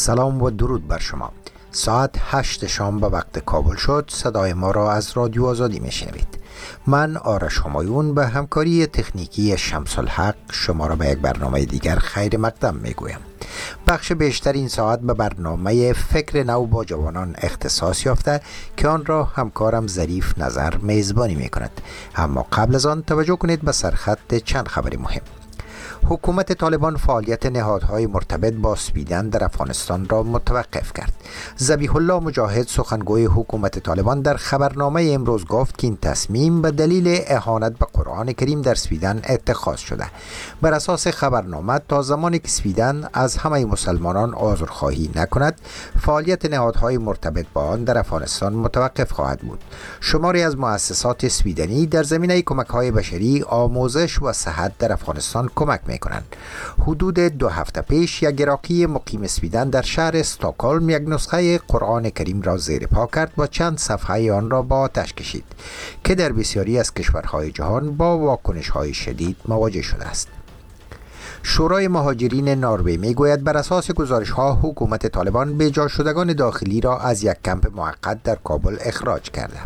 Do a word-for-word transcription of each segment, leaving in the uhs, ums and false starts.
سلام و درود بر شما. ساعت هشت شام به وقت کابل شد. صدای ما را از رادیو آزادی میشنوید. من آرش همایون به همکاری تکنیکی شمس الحق شما را به یک برنامه دیگر خیر مقدم میگویم. بخش بیشتر این ساعت به برنامه فکر نو با جوانان اختصاص یافته که آن را همکارم ظریف نظر میزبانی میکند. اما قبل از آن توجه کنید به سرخط چند خبر مهم. حکومت طالبان فعالیت نهادهای مرتبط با سویدن در افغانستان را متوقف کرد. ذبیح الله مجاهد سخنگوی حکومت طالبان در خبرنامه امروز گفت که این تصمیم به دلیل اهانت به قرآن کریم در سویدن اتخاذ شده. بر اساس خبرنامه تا زمانی که سویدن از همه مسلمانان عذرخواهی نکند، فعالیت نهادهای مرتبط با آن در افغانستان متوقف خواهد بود. شماری از مؤسسات سویدنی در زمینه کمک‌های بشری، آموزش و صحت در افغانستان کمک میکنند. حدود دو هفته پیش یک عراقی مقیم سویدن در شهر استکهلم یک نسخه قرآن کریم را زیر پا کرد و چند صفحه آن را با آتش کشید که در بسیاری از کشورهای جهان با واکنش‌های شدید مواجه شده است. شورای مهاجرین نروژ میگوید بر اساس گزارش‌ها حکومت طالبان بی‌جا شدگان داخلی را از یک کمپ موقت در کابل اخراج کرده.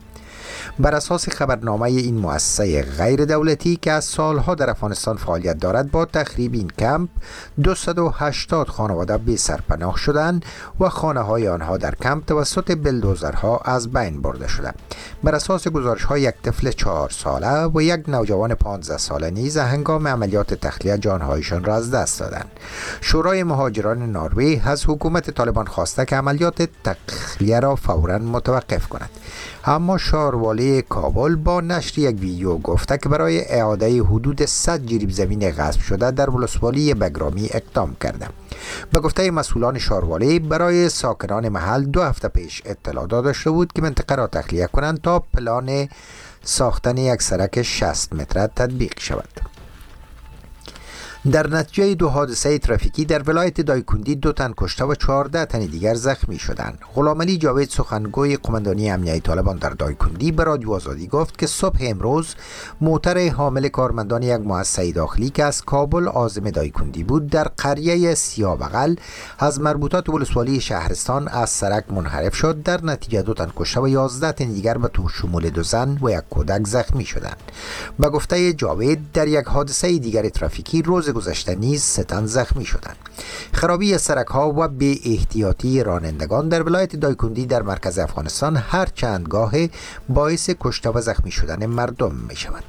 بر اساس خبرنامه این مؤسسه غیر دولتی که از سالها در افغانستان فعالیت دارد، با تخریب این کمپ دویست و هشتاد خانواده بی سرپناه شدند و خانه های آنها در کمپ توسط بلدوزرها از بین برده شده. بر اساس گزارش ها یک طفل چهار ساله و یک نوجوان پانزده ساله نیز هنگام عملیات تخلیه جانهایشان را از دست دادند. شورای مهاجران نروژ از حکومت طالبان خواسته که عملیات تخلیه را فوراً متوقف کند. اما شاروالی کابل با نشر یک ویدیو گفته که برای اعاده حدود صد جریب زمین غصب شده در ولسوالی بگرامی اقدام کرده. به گفته مسئولان شاروالی، برای ساکنان محل دو هفته پیش اطلاع داده شده بود که منطقه را تخلیه کنند تا پلان ساختن یک سرک شصت متره تطبیق شود. در نتیجه دو حادثه ترافیکی در ولایت دایکندی دو تن کشته و چهارده تن دیگر زخمی شدند. غلامعلی جاوید سخنگوی قماندانی امنیتی طالبان در دایکندی به رادیو آزادی گفت که صبح امروز موتر حامل کارمندان یک مؤسسه داخلی که از کابل عازم دایکندی بود در قریه سیابغل از مربوطات ولسوالی شهرستان از سرک منحرف شد. در نتیجه دو تن کشته و یازده تن دیگر به شمول دو زن و یک کودک زخمی شدند. به گفته جاوید در یک حادثه دیگر ترافیکی روز گذشته نیز سه تن زخمی شدند. خرابی سرک ها و بی احتیاطی رانندگان در ولایت دایکندی در مرکز افغانستان هر چند گاه باعث کشته و زخمی شدن مردم می شود.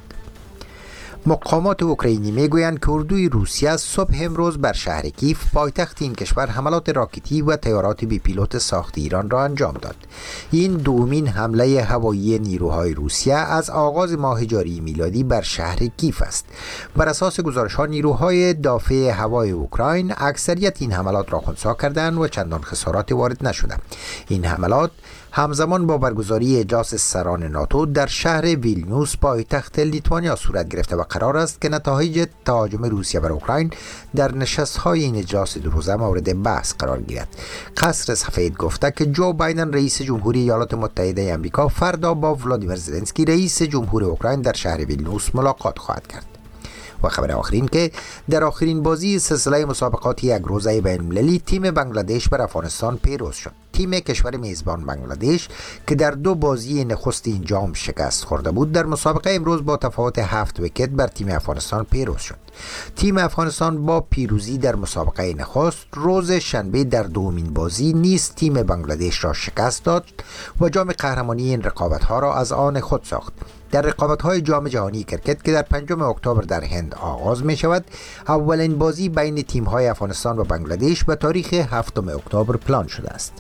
مقامات اوکراینی میگویند که اردوی روسیه صبح امروز بر شهر کیف پایتخت این کشور حملات راکتی و طیارات بی پیلوت ساخت ایران را انجام داد. این دومین حمله هوایی نیروهای روسیه از آغاز ماه جاری میلادی بر شهر کیف است. بر اساس گزارش‌ها نیروهای دافع هوای اوکراین اکثریت این حملات را خنثی کردند و چندان خسارات وارد نشده. این حملات همزمان با برگزاری اجلاس سران ناتو در شهر ویلنیوس پایتخت لیتوانیا صورت گرفته و قرار است که نتایج تهاجم روسیه بر اوکراین در نشست‌های این اجلاس دو روزه مورد بحث قرار گیرد. قصر سفید گفته که جو بایدن رئیس جمهوری ایالات متحده آمریکا فردا با ولادیمیر زلنسکی رئیس جمهور اوکراین در شهر ویلنیوس ملاقات خواهد کرد. و خبر آخرین که در آخرین بازی سلسله مسابقات یک روزه بین‌المللی تیم بنگلادش بر افغانستان پیروز شد. تیم کشور میزبان بنگلادش که در دو بازی نخست این جام شکست خورده بود، در مسابقه امروز با تفاوت هفت ویکت بر تیم افغانستان پیروز شد. تیم افغانستان با پیروزی در مسابقه نخست روز شنبه در دومین بازی نیز تیم بنگلادش را شکست داد و جام قهرمانی این رقابت‌ها را از آن خود ساخت. در رقابت‌های جام جهانی کرکت که در پنجم اکتبر در هند آغاز می شود، اولین بازی بین تیم‌های افغانستان و بنگلادش به تاریخ هفتم اکتبر پلان شده است.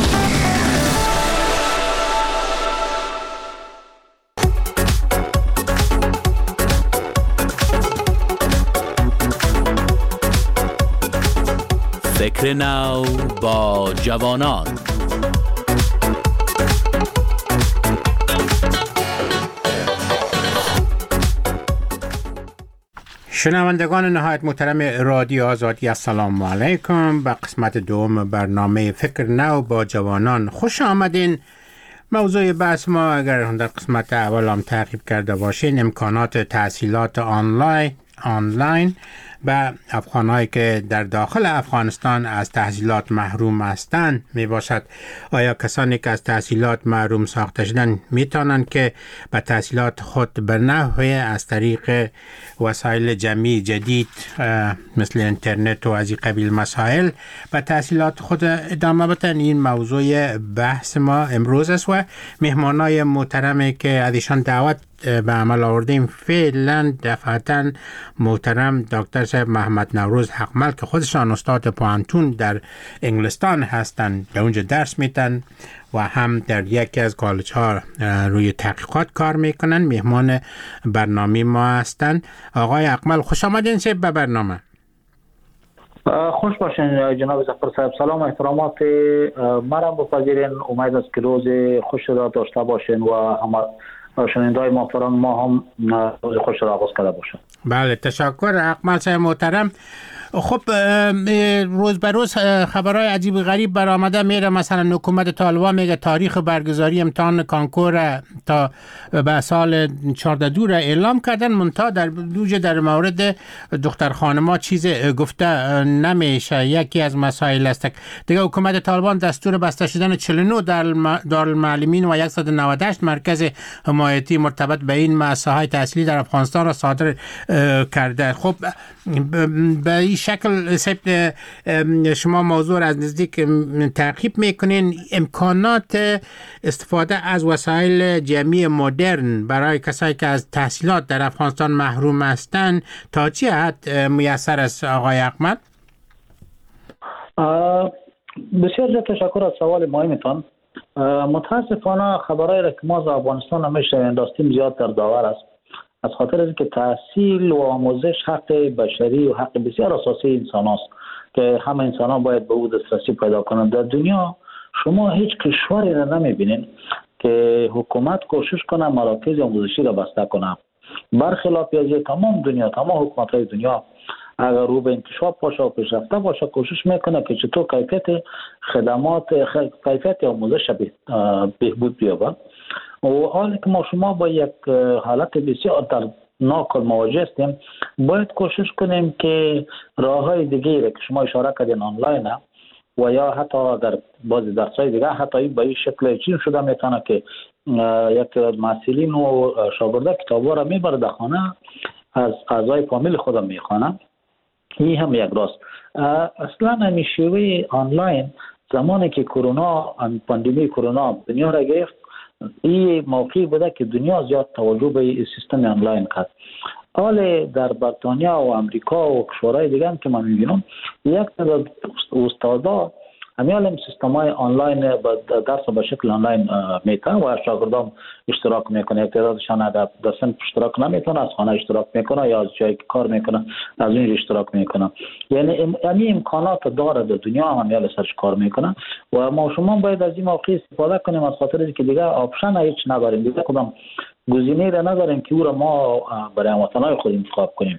فکر نو با جوانان. شنوندگان نهایت محترم رادیو آزادی، السلام علیکم. به قسمت دوم برنامه فکر نو با جوانان خوش آمدین. موضوع بحث ما، اگر در قسمت اول هم تعقیب کرده باشین، امکانات تحصیلات آنلاین آنلاین و افغانایی که در داخل افغانستان از تحصیلات محروم هستند می باشد. آیا کسانی که از تحصیلات محروم ساخته شدن می توانند که به تحصیلات خود به نحوی از طریق وسایل جمعی جدید مثل اینترنت و از این قبیل مسائل به تحصیلات خود ادامه بدن؟ این موضوع بحث ما امروز است و مهمانای محترمی که ازشان دعوت به عمل آوردیم فعلا دفعتا محترم دکتر صاحب محمد نوروز حقمل که خودشان استاد پوهنتون در انگلستان هستند، به اونجا درس میدن و هم در یکی از کالج ها روی تحقیقات کار میکنن. مهمان برنامه ما هستند. آقای حقمل خوش آمدین سه به برنامه. خوش باشین جناب ظفر صاحب. سلام و احترامات مرا بپذیرین. امید است که روز خوش را داشته باشین و همه شنونده‌های محترم ما هم روز خوش را آغاز کرده باشن. بله تشکر حقمل صاحب محترم. خب روز به روز خبرهای عجیب غریب برآمده میره. مثلا حکومت طالبان میگه تاریخ برگزاری امتحان کانکور تا به سال چهارده دو را اعلام کردن، منتها در دوجه در مورد دختر خانما چیز گفته نمیشه. یکی از مسائل است دیگه حکومت طالبان دستور بسته شدن چهل و نه دارالمعلمین و صد و نود و هشت مرکز حمایتی مرتبط به این مؤسسه‌های تحصیلی در افغانستان را صادر کرده. خب به این شکل سبت شما موضوع از نزدیک تعقیب میکنین. امکانات استفاده از وسایل جمعی مدرن برای کسایی که از تحصیلات در افغانستان محروم هستند تا چه حد میسر است آقای حقمل؟ بسیار زیاد تشکر از سوال مهمتان. متاسفانه خبرهای را که ما از افغانستان همیشه داشتیم زیاد در داور است، از خاطر اینکه تحصیل و آموزش حق بشری و حق بسیار اساسی انسان است که همه انسان ها باید به او دسترسی پیدا کنند. در دنیا شما هیچ کشوری را نمیبینید که حکومت کوشش کنه مراکز آموزشی را بسته کنه، برخلاف از تمام دنیا، تمام حکومت های دنیا اگر رو به انکشاف باشه و پیشرفته باشه کوشش میکنه که چطور کیفیت خدمات کیفیت آموزش بهبود بیابه. و حالی که ما شما با یک حالت بسیار دردناک مواجه هستیم، باید کوشش کنیم که راههای دیگه را که شما اشاره کردین آنلاین و یا حتی اگر بعضی درس‌های دیگه حتی به این شکل چین شده میتونه که یک مسئولین و شاگردا کتابا را میبره در خانه، از اعضای فامیل خودم میخوانه. این هم یک راست. اصلا همین شیوه آنلاین زمانی که کرونا پاندمی کرونا دنیا را گرفت، این موقعی بوده که دنیا زیاد توجه به سیستم آنلاین کرد. حال در بریتانیا و امریکا و کشورهای دیگه هم که من میبینم یک تعداد استادا همین سیستم‌های آنلاین درس به شکل آنلاین میتن و شاگردان اشتراک میکنه. یک تعدادشان در سنف اشتراک نمیکنه، از خانه اشتراک میکنه یا از جایی که کار میکنه از اونجا اشتراک میکنه. یعنی همین امکانات داره در دنیا هم همین سرش کار میکنه و ما شما باید از این موقع استفاده کنیم، از خاطر اینکه دیگه آپشن هیچ نداریم، دیگه کدام گزینه را نداریم که او را ما برای هموطنان خود انتخاب کنیم.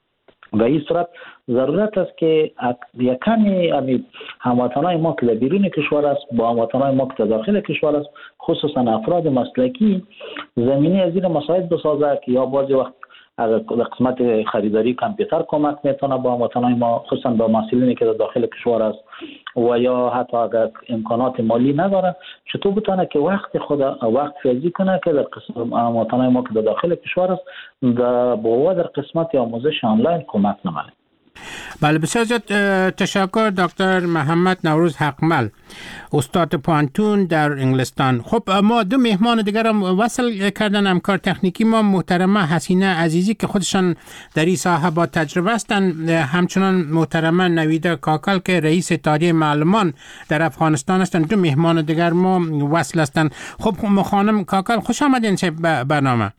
و این صورت ضرورت است که یکمی هموطنان ما که در بیرون کشور است با هموطنان ما که در داخل کشور است، خصوصا افراد مسلکی زمینه از این مسائل بسازه که یا بعضی وقت اگر قسمت خریداری کامپیوتر کمک میتونه با هموطنان ما، خصوصا با مسئولینی که در داخل کشور است و یا حتی اگر امکانات مالی نداره چطور بتونه که وقت خود وقت فیزی کنه که در قسم هموطنان ما که در داخل کشور است در با در قسمت آموزش آنلاین کمک نمونه. بله بسیار زیاد تشکر دکتر محمد نوروز حقمل، استاد پوهنتون در انگلستان. خب ما دو مهمان دیگر هم وصل کردن، همکار تکنیکی ما محترمه حسینه عزیزی که خودشان در این ساحه با تجربه هستند، همچنان محترمه نویده کاکل که رئیس اتحادیه معلمان در افغانستان هستند. دو مهمان دیگر ما وصل هستند. خب خانم کاکل خوش آمدین چه برنامه.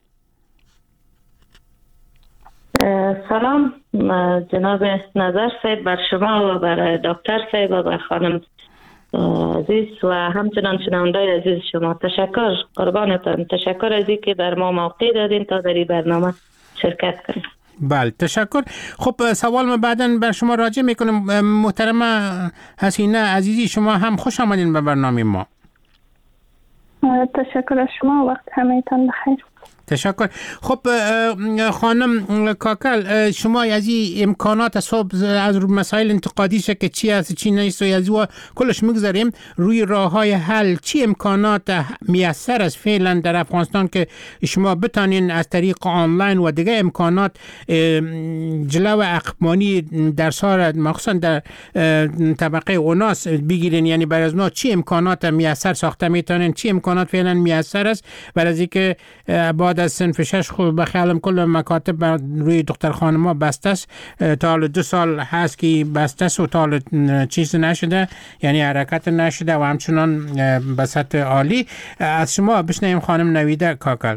سلام جناب نظر صاحب بر شما و بر دکتر صاحب و بر خانم عزیز و همچنان شنوندای عزیز شما. تشکر قربانتان. تشکر از اینکه بر ما موقع دادین تا در این برنامه شرکت کنیم. بله تشکر. خب سوال ما بعداً بر شما راجع میکنم. محترمه حسینه عزیزی شما هم خوش آمدین به برنامه ما. تشکر از شما، وقت همه‌تان بخیر. تشکر. خب خانم کاکل، شما از این امکانات صبح از مسائل انتقادیشه که چی هست چی نیست و از او کلش میگذاریم روی راه های حل، چی امکانات میسر است فعلا در افغانستان که شما بتانین از طریق آنلاین و دیگه امکانات جلو عقبمانی در سال مخصوصا در طبقه اوناس بگیرین؟ یعنی برای از چی امکانات میسر ساخته میتونین، چی امکانات فعلا میسر است برای از اینکه بعد از صنف شش خوب بخیالم کل مکاتب روی دختر خانما بسته است، تا حالا دو سال هست که بسته است و تا حالا چیز نشده، یعنی حرکت نشده و همچنان به سطح عالی. از شما بشنویم خانم نویده کاکل.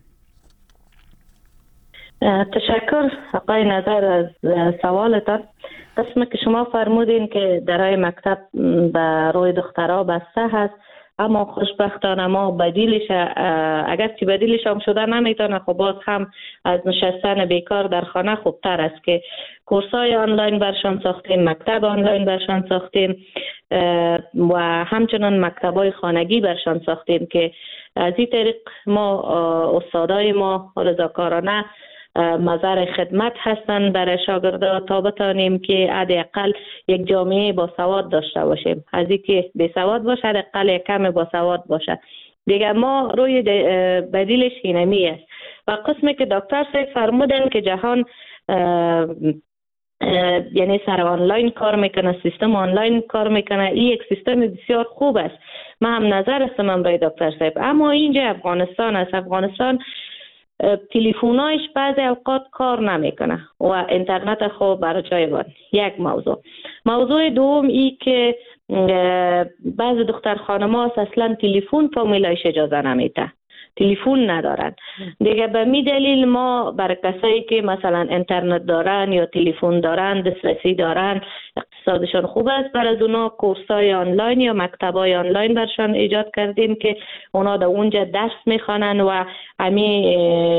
تشکر آقای نظر از سوالتان. قسمی که شما فرمودین که درای مکتب به روی دخترها بسته هست، اما خوشبختانه ما بدیلش، اگر چی بدیلش هم شده نمیتونه، خب باز هم از نشستن بیکار در خانه خوبتر است که کورسای آنلاین برشان ساختیم، مکتب آنلاین برشان ساختیم و همچنان مکتبای خانگی برشان ساختیم که از این طریق ما استادای ما رضاکارانه مظهر خدمت هستند برای شاگردان تا بتانیم که حداقل یک جامعه با سواد داشته باشیم. از اینکه بی سواد باشه حداقل یک کم با سواد باشه دیگه. ما روی بدیلش اینمی است. و قسمی که دکتر صاحب فرمودن که جهان اه اه یعنی سر آنلاین کار میکنه، سیستم آنلاین کار میکنه، این یک سیستم بسیار خوب است، من هم نظر هستم من برای دکتر صاحب. اما اینجا افغانستان است، افغانستان تلفن‌هایش بعضی اوقات کار نمیکنه و اینترنت خوب برای جای بود. یک موضوع. موضوع دوم ای که بعضی دختر خانم‌ها اصلا تلفن فامیلایش اجازه نمیده، تلفن ندارن دیگه. به می دلیل ما برای کسایی که مثلا اینترنت دارن یا تلفن دارن، دسترسی دارن، اقتصادشون خوب است، برای اونا کورسای آنلاین یا مکتبای آنلاین برشان ایجاد کردیم که اونا در اونجا درس میخوانن و امی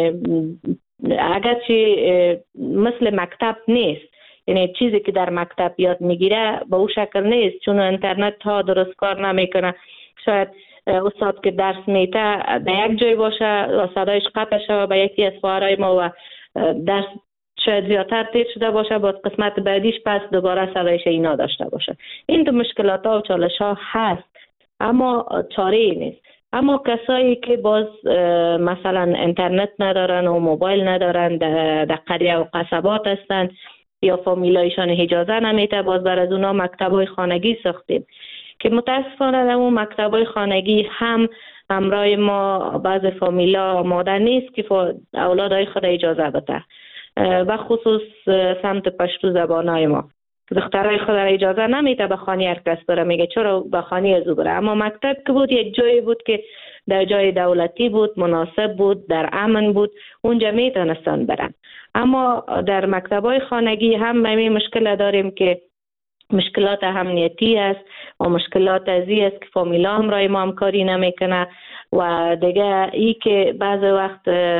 اگرچه مثل مکتب نیست، یعنی چیزی که در مکتب یاد میگیره به اون شکل نیست، چون اینترنت ها درست کار نمیکنه. شاید استاد که درس میته در یک جای باشه و صدایش قطع شده به یکی از خواهرای ما و درس شاید زیادتر تیر شده باشه، با قسمت بعدیش پس دوباره صدایش اینا داشته باشه. این دو مشکلات ها و چالش ها هست اما چاره ای نیست. اما کسایی که باز مثلا اینترنت ندارن و موبایل ندارن، در قریه و قصبات هستن یا فامیلایشان اجازه نمیده، باز بر از اونا مکتبای خانگی ساختیم که متاسفانه در اون مکتبای خانگی هم همراه ما بعض فامیلا آماده نیست که اولادای خود اجازه بده، و خصوص سمت پشتو زبانای ما دخترای خود اجازه نمیده به خانه هر کس بره، میگه چرا به خانه از او بره. اما مکتب که بود یک جایی بود که در جای دولتی بود، مناسب بود، در امن بود، اونجا میتونستن برن. اما در مکتبای خانگی هم همین مشکل داریم که مشکلات امنیتی است و مشکلات ازی است که فامیلا هم رای ما همکاری نمیکنه و دیگه ای که بعض وقت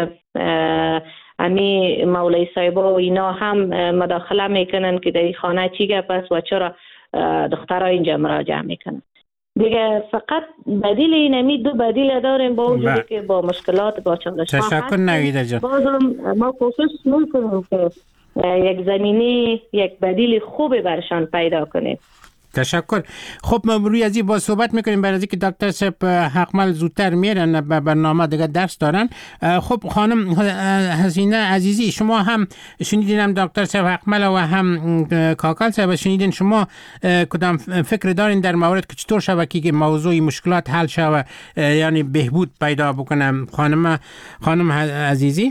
امی مولای صاحبا و اینا هم مداخله میکنن که در این خانه چی گپ است و چرا دخترها اینجا مراجعه میکنن. دیگه فقط بدیل اینمی دو بدیل داریم با وجودی که با مشکلات با چالش ها تشکر نویده جان. بازم ما کوشش میکنیم که یک زمینه یک بدیل خوبی برشان پیدا کنیم. تشکر. خب ما روی از این با صحبت میکنیم برای اینکه دکتر صاحب حقمل زودتر میرن به برنامه دیگه درس دارن. خب خانم حسینه عزیزی، شما هم شنیدین، هم دکتر صاحب حقمل و هم کاکل صاحب شنیدین، شما کدام فکر دارین در مورد که چطور شبکه که موضوع مشکلات حل شوه، یعنی بهبود پیدا بکنه؟ خانم خانم عزیزی.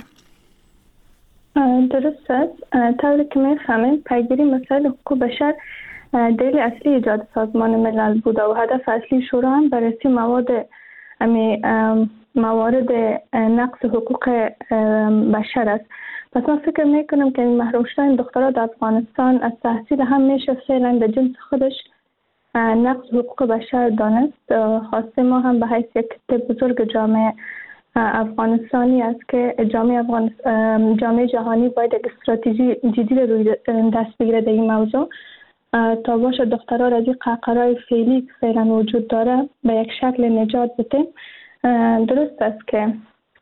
درست است. طوری که میفهمیم پیگیری مسائل حقوق بشر دلیل اصلی ایجاد سازمان ملل بوده و هدف اصلی شورا هم بررسی مواد موارد نقض حقوق بشر است. پس من فکر میکنم که محروم شدن دخترها در افغانستان از تحصیل هم میشه فعلا در جنس خودش نقض حقوق بشر دانست. خواسته ما هم به حیث یک بزرگ جامعه افغانستانی است که جامعه افغانستان جامعه جهانی باید یک استراتژی جدی روی دست بگیره در این موضوع تا باشه دخترها را از این قهقرای فعلی که فعلا وجود داره به یک شکل نجات بده. درست است که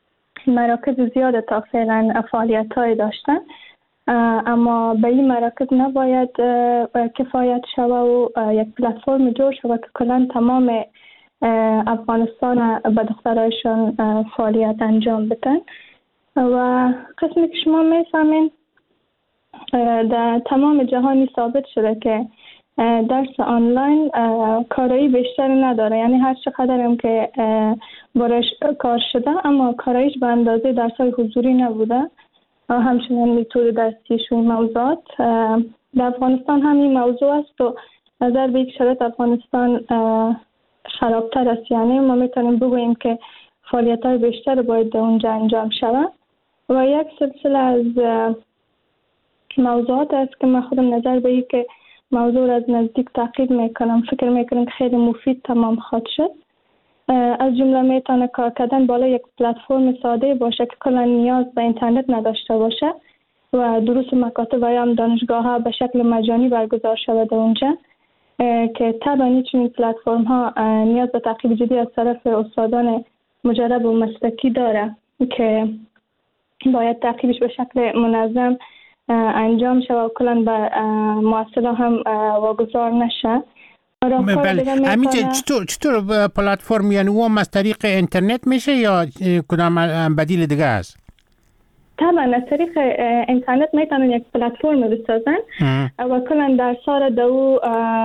مراکز زیاد تا فعلا فعالیت های داشتن، اما به این مراکز نباید کفایت شود و یک پلتفرم جور شود که کلا تمام افغانستان به دخترایشان فعالیت انجام بدن. و قسمی که شما میفهمین در تمام جهانی ثابت شده که درس آنلاین کارایی بیشتری نداره، یعنی هر چقدر هم که برایش کار شده اما کارایش به اندازه درس‌های حضوری نبوده. همچنین میتود درسیش و موضوعات در افغانستان هم این موضوع است و نظر به یک شرایط افغانستان خرابتر است. یعنی ما میتونیم بگوییم که فعالیت‌های بیشتر باید در اونجا انجام شود و یک سلسله از موضوعات است که من خودم نظر به این که موضوع از نزدیک تعقیب میکنم، فکر میکنم که خیلی مفید تمام خواهد شد. از جمله میتونه کار کردن بالا یک پلتفرم ساده باشه که کلا نیاز به اینترنت نداشته باشه و دروس مکاتب و یا دانشگاه ها به شکل مجانی برگزار شود اونجا، که طبعا چنین پلتفرم ها نیاز به تعقیب جدی از طرف استادان مجرب و مسلکی داره که باید تعقیبش به شکل منظم انجام شود و کلا به محصلا هم واگذار نشه. بله، همینجا چطور چطور پلتفرم، یعنی اون از طریق اینترنت میشه یا کدام بدیل دیگه است؟ طبعا از طریق اینترنت میتونن یک پلتفرم بسازن و کلا درس‌ها را دو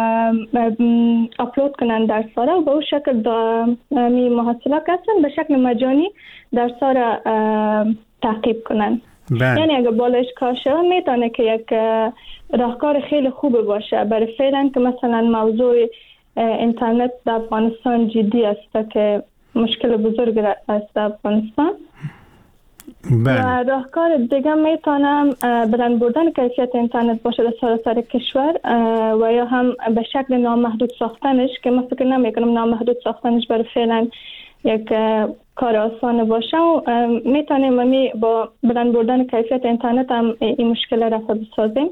اپلود کنن درس‌ها را و به اون شکل می محصلا کسان به شکل مجانی درس‌ها را تعقیب کنن. بله. یعنی اگه بالش کار شد میتونه که یک راهکار خیلی خوب باشه برای فعلا که مثلا موضوع اینترنت در افغانستان جدی است که مشکل بزرگ است در افغانستان. بله. و راهکار دیگه میتونم بلند بردن کیفیت اینترنت باشه در سراسر کشور و یا هم به شکل نامحدود ساختنش که من فکر نمیکنم نامحدود ساختنش برای فعلا یک کار آسان باشه و میتونیم می با بلند بردن کیفیت اینترنت هم این مشکل رفع بسازیم.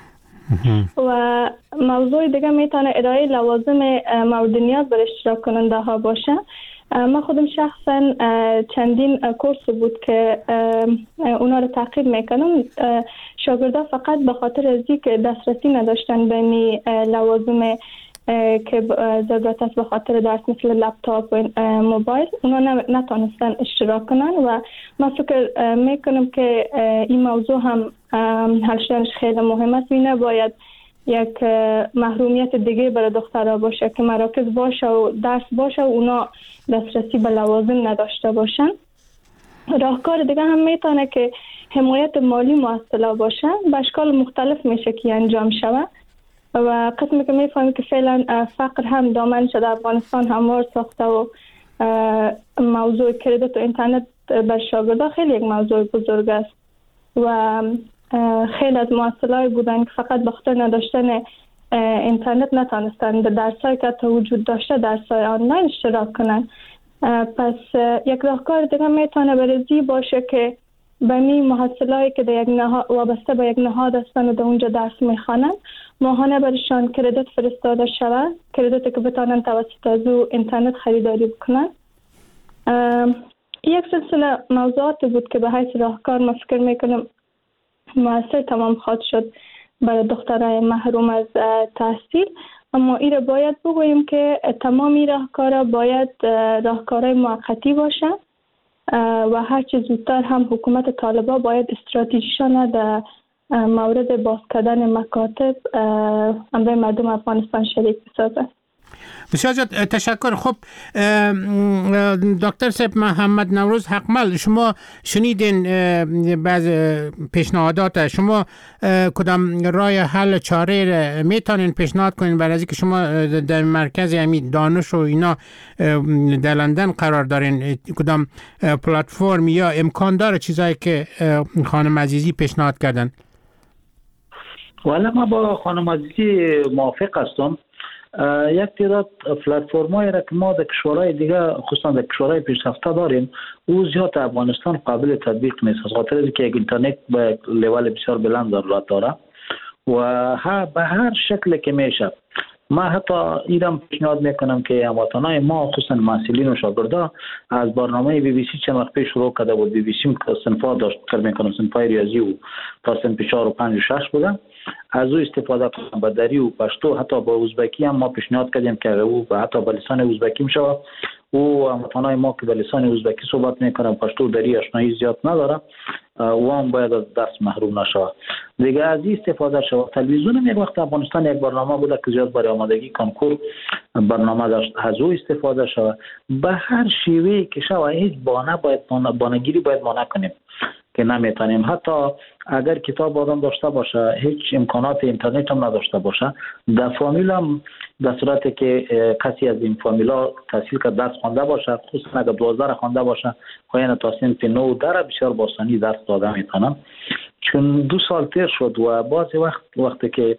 و موضوع دیگه میتونه ارائه لوازم مورد نیاز بر اشتراک کننده ها باشه. من خودم شخصا چندین کورس بود که اونا رو تعقیب میکنم. شاگردا فقط به خاطر از اینکه دسترسی نداشتن به می لوازم که ضرورت است به خاطر درس مثل لپتاپ و موبایل، اونا نتونستن اشتراک کنن و من فکر میکنم که این موضوع هم حل شدنش خیلی مهم است. این نباید یک محرومیت دیگه برای دخترها باشه که مراکز باشه و درس باشه و اونا دسترسی به لوازم نداشته باشن. راهکار دیگه هم میتونه که حمایت مالی مؤثر باشه، به اشکال مختلف میشه که انجام شود و قسمی که میفهمیم که فعلا فقر هم دامن شده افغانستان هموار ساخته و موضوع کردیت و اینترنت بر شاگردا خیلی یک موضوع بزرگ است و خیلی از مؤسسه‌های بودن که فقط به خاطر نداشتن اینترنت نتونستن در درسایی که تا وجود داشته درسای آنلاین اشتراک کنن. پس یک راهکار دیگه میتونه برزی باشه که بنی محصلایی که در یک نهاد وابسته به یک نهاد هستن و در اونجا درس میخوانن ماهانه برشان کردیت فرستاده شود، کردیتی که بتونن توسط از او اینترنت خریداری بکنن. یک سلسله موضوعات بود که به حیث راهکار ما فکر میکنم مؤثر تمام خواهد شد برای دخترای محروم از تحصیل، اما این را باید بگوییم که تمام این راهکارها باید راهکارهای موقتی باشه و هرچی زودتر هم حکومت طالبان باید استراتژیشان در مورد باز کردن مکاتب امروی مردم افغانستان شریک بسازه. بسیار زیاد تشکر. خب دکتر صاحب محمد نوروز حقمل، شما شنیدین بعض پیشنهادات، شما کدام راه حل چاره میتونین پیشنهاد کنین برای اینکه شما در مرکز همین دانش و اینا در لندن قرار دارین، کدام پلتفرم یا امکان داره چیزایی که خانم عزیزی پیشنهاد کردن؟ والا ما با خانم عزیزی موافق هستم. یک تعداد پلتفرم‌هایی را که ما در کشورهای دیگه خصوصا در کشورهای پیشرفته داریم او زیاد افغانستان قابل تطبیق نیست، از خاطر اینکه یک اینترنت به لول بسیار بلند ضرورت داره و ها به هر شکل که میشه ما حتی ایران پیشنهاد میکنم که هموطنان ما خصوصا محصلین و شاگردا از برنامه بی بی سی چند وقت پیش شروع کرده بود. بی بی سی صنفا داشت کار میکنم، صنفای ریاضی و تا صنف چهار و پنج و شش بودن، از او استفاده کنم. با دری و پشتو حتی با ازبکی هم ما پیشنهاد کردیم که او و حتی با لسان ازبکی میشه. او هموطنان ما که به لسان ازبکی صحبت میکنن، پشتو دری آشنایی زیاد نداره، و هم باید از درس محروم نشود. دیگه از این استفاده شود. تلویزیون هم یک وقت افغانستان یک برنامه بوده که زیاد برای آمادگی کنکور برنامه داشت، از او استفاده شود. به هر شیوهی که شود، هیچ بانه باید بانگیری باید ما نکنیم که نمیتونیم. حتی اگر کتاب آدم داشته باشه، هیچ امکانات اینترنت هم نداشته باشه، در فامیل هم در صورتی که کسی از این فامیلا تحصیل که درس خوانده باشه، خصوصا اگر دوازده خوانده باشه، خواهی تا صنف نه و ده بسیار باسانی درس داده میتونن. چون دو سال تیر شد و بعضی وقت وقتی که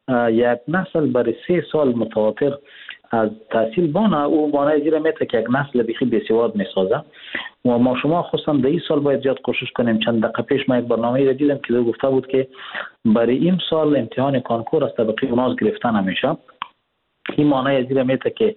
یک نسل برای سه سال متواتر از تحصیل بانه، او بانه زیره میته که یک نسل بخی بسیار میسازه. و ما شما خصوصا در این سال باید زیاد کوشش کنیم. چند دقیقه پیش ما یک برنامه را دیدم که گفته بود که برای این سال امتحان کنکور از طبقه اوناز گرفته نمیشه. این معنی زیره میته که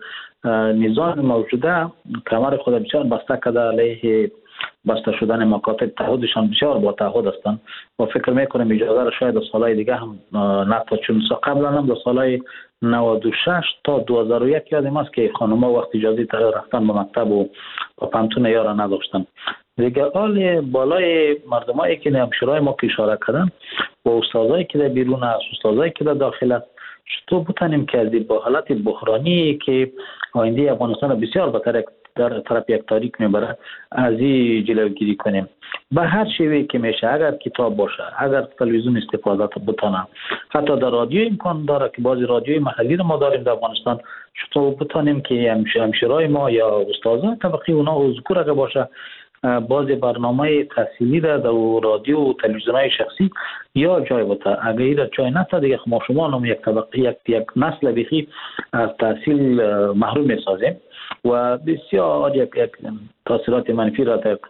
نظام موجوده کمر خود بسیار بسته کرده علیه بسته شدن مکاتب. تعهدشان بسیار با تعهد هستند و فکر میکنم اجازه را شاید سالهای دیگه هم نتا، چون قبلا هم در سالهای نود و شش تا دو هزار و یک یادم است که خانم‌ها وقت اجازه رفتن به مکتب و با پنتون یارا نداشتن. دیگه حال بالای مردمایی که همشورای ما که اشاره کردن و استادایی که در بیرون است، استادایی که در داخل است، چطور بتونیم که از با حالت بحرانی که آینده افغانستان بسیار بهتر در طرف یک تاریک میبره از این جلوگیری کنیم. به هر شیوهی که میشه، اگر کتاب باشه، اگر تلویزیون استفاده بتونه، حتی در رادیو امکان داره که بعضی رادیوی محلی رو ما داریم در افغانستان، چطور بتونیم که همشورای ما یا استادان طبقه اونا ذکر اگه باشه بعضی برنامه تحصیلی را در رادیو و تلویزیون‌های شخصی یا جای بوده. اگر این را جای نتا دیگه ما شما نام یک طبقه یک یک نسل بخی از تحصیل محروم میسازیم و بسیار یک یک تاثیرات منفی را در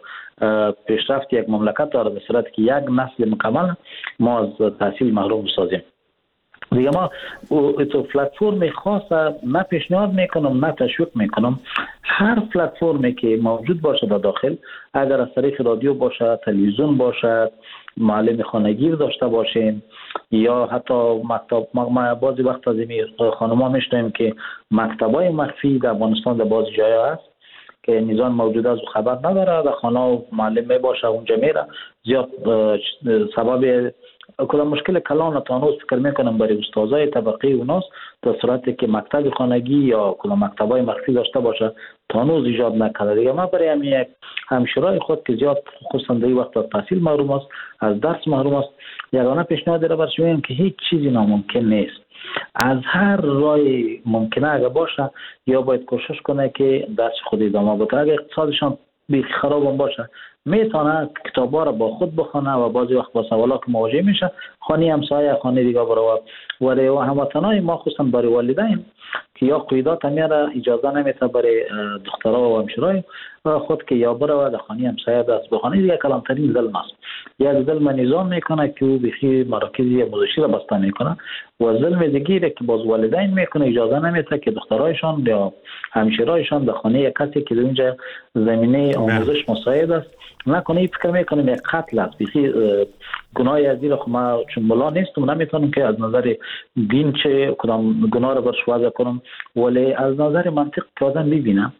پیشرفت یک مملکت داره، به صورتی که یک نسل مکمل ما از تحصیل محروم میسازیم. دیگه ما تو پلتفرم خاص نه پیشنهاد میکنم نه تشویق میکنم. هر پلتفرمی که موجود باشه در داخل، اگر از طریق رادیو باشه، تلویزیون باشه، معلم خانگیر داشته باشیم یا حتی مکتب، ما بعضی وقت از این خانم‌ها میشنویم که مکتبای مخفی در افغانستان در بعضی جاها هست که نظام موجود است و خبر نداره، در خانه معلم می باشه اونجا میره، زیاد سبب کلا مشکل کلان تانوس فکر میکنم برای استادای طبقه اوناست، در صورتی که مکتب خانگی یا کلا مکتبای مخفی داشته باشه تانوز ایجاد نکنه. دیگه ما برای همین یک همشورای خود که زیاد خصوصا در وقت از تحصیل محروم است، از درس محروم است، یگانه پیشنهاد را برش میگم که هیچ چیزی ناممکن نیست. از هر راه ممکنه اگه باشه یا باید کوشش کنه که درس خود ادامه بده. اگه اقتصادشان بی خراب هم باشه میتونه کتابا رو با خود بخونه و بعضی وقت با سوالا که مواجه میشه خانه همسایه خانه دیگه برو و هموطنای ما خصوصا برای والدین که یا قیدات میاره اجازه نمیده برای دخترها و همشورای خود که یا برو در خانه همسایه دست بخونه. دیگه کلانترین ظلم است. یک ظلم نظام میکنه که او بخی مراکزی موزشی را بسته میکنه و ظلم دیگه که باز والدین میکنه اجازه نمیده که دخترایشان یا همشورایشان در خانه یک کسی که در اینجا زمینه آموزش مساعد است نکنه. فکر میکنم یک قتل است. بخی گناهی از این ما چون ملا نیستم نمیتونم که از نظر دین چه کدام گناه را برش وضع کنم، ولی از نظر منطق که آدم ببینم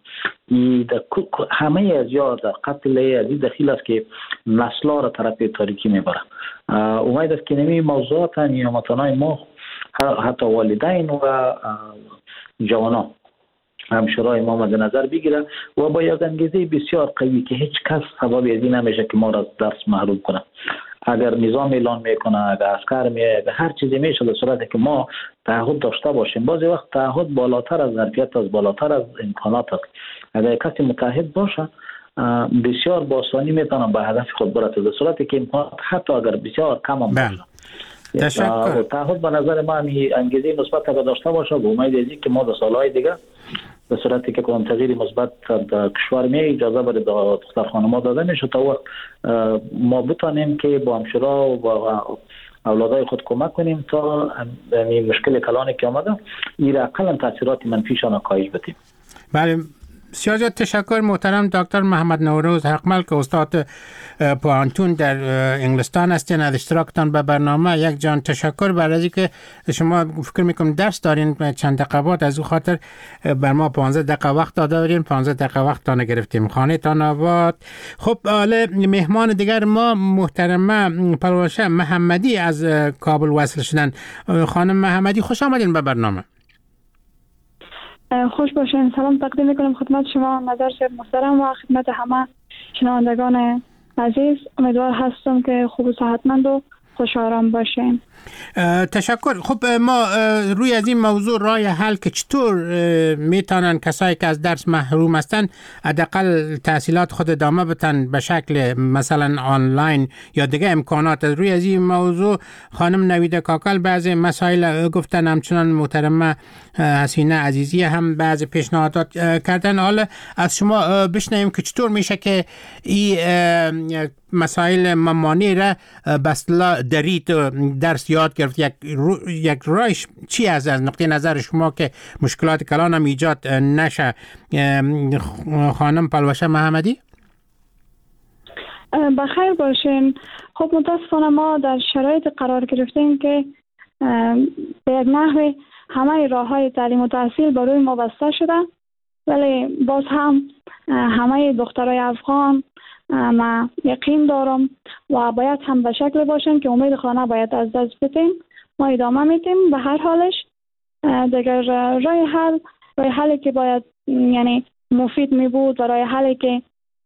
همه از یا در قتل از این دخیل است که نسلا را طرف تاریکی میبره. امید است که نمی موضوعات نیامتانای ما حتی والدین و جوانان همشورای ما مد نظر بگیره و با یک انگیزه بسیار قوی که هیچ کس سبب از این نمیشه که ما را از درس محروم کنه. اگر نظام اعلان میکنه، اگر عسکر میاد، هر چیزی میشه در صورتی که ما تعهد داشته باشیم. بعضی وقت تعهد بالاتر از ظرفیت است، بالاتر از امکانات است. اگر کسی متعهد باشه بسیار با آسانی میتونه به هدف خود برسه در صورتی که امکانات حتی اگر بسیار کم هم باشه. تشکر. تعهد به نظر من انگیزه مثبت اگر داشته باشه به امید است که ما در سالهای دیگه به صورتی که کدام تغییر مثبت در کشور می اجازه برای دختر خانم‌ها داده میشه تا وقت ما بتونیم که با همشورا و اولادای خود کمک کنیم تا این مشکل کلانی که آمده این اقلا تاثیرات منفیشان کاهش بدیم. بله، بسیار زیاد تشکر محترم دکتر محمد نوروز حقمل که استاد پوانتون در انگلستان هستین. از اشتراکتان به برنامه یک جان تشکر. برای از اینکه شما فکر میکنم درس دارین چند دقیقه بعد، از او خاطر بر ما پانزده دقیقه وقت داده بودین، پانزده دقیقه وقت تان گرفتیم. خانه تان آباد. خب حالا مهمان دیگر ما محترمه پلوشه محمدی از کابل وصل شدن. خانم محمدی خوش آمدین به برنامه. خوش باشین. سلام تقدیم میکنم خدمت شما نظر شیخ محترم و خدمت همه شنوندگان عزیز. امیدوار هستم که خوب و صحتمند و خوش آرام باشین. تشکر. خب ما روی از این موضوع راه حل که چطور میتونن کسایی که از درس محروم هستن حداقل تحصیلات خود ادامه بدن به شکل مثلا آنلاین یا دیگه امکانات، روی از این موضوع خانم نویده کاکل بعضی مسائل گفتن، همچنان محترمه حسینه عزیزی هم بعضی پیشنهادات کردن. حالا از شما بشنویم که چطور میشه که این مسائل ممانی را بسلا درید درس یاد گرفت. یک رو، یک رایش چی از از نقطه نظر شما که مشکلات کلان هم ایجاد نشه؟ خانم پلوشه محمدی. بخیر باشین. خب متاسفانه ما در شرایط قرار گرفتیم که به یک نحو همه راه های تعلیم و تحصیل بر روی ما بسته شده، ولی باز هم همه دخترای افغان ما یقین دارم و باید هم به شکل باشن که امید خانه باید از دست بدیم. ما ادامه میدیم به هر حالش. دیگر راه حل راه حلی که باید یعنی مفید می بود و راه حلی که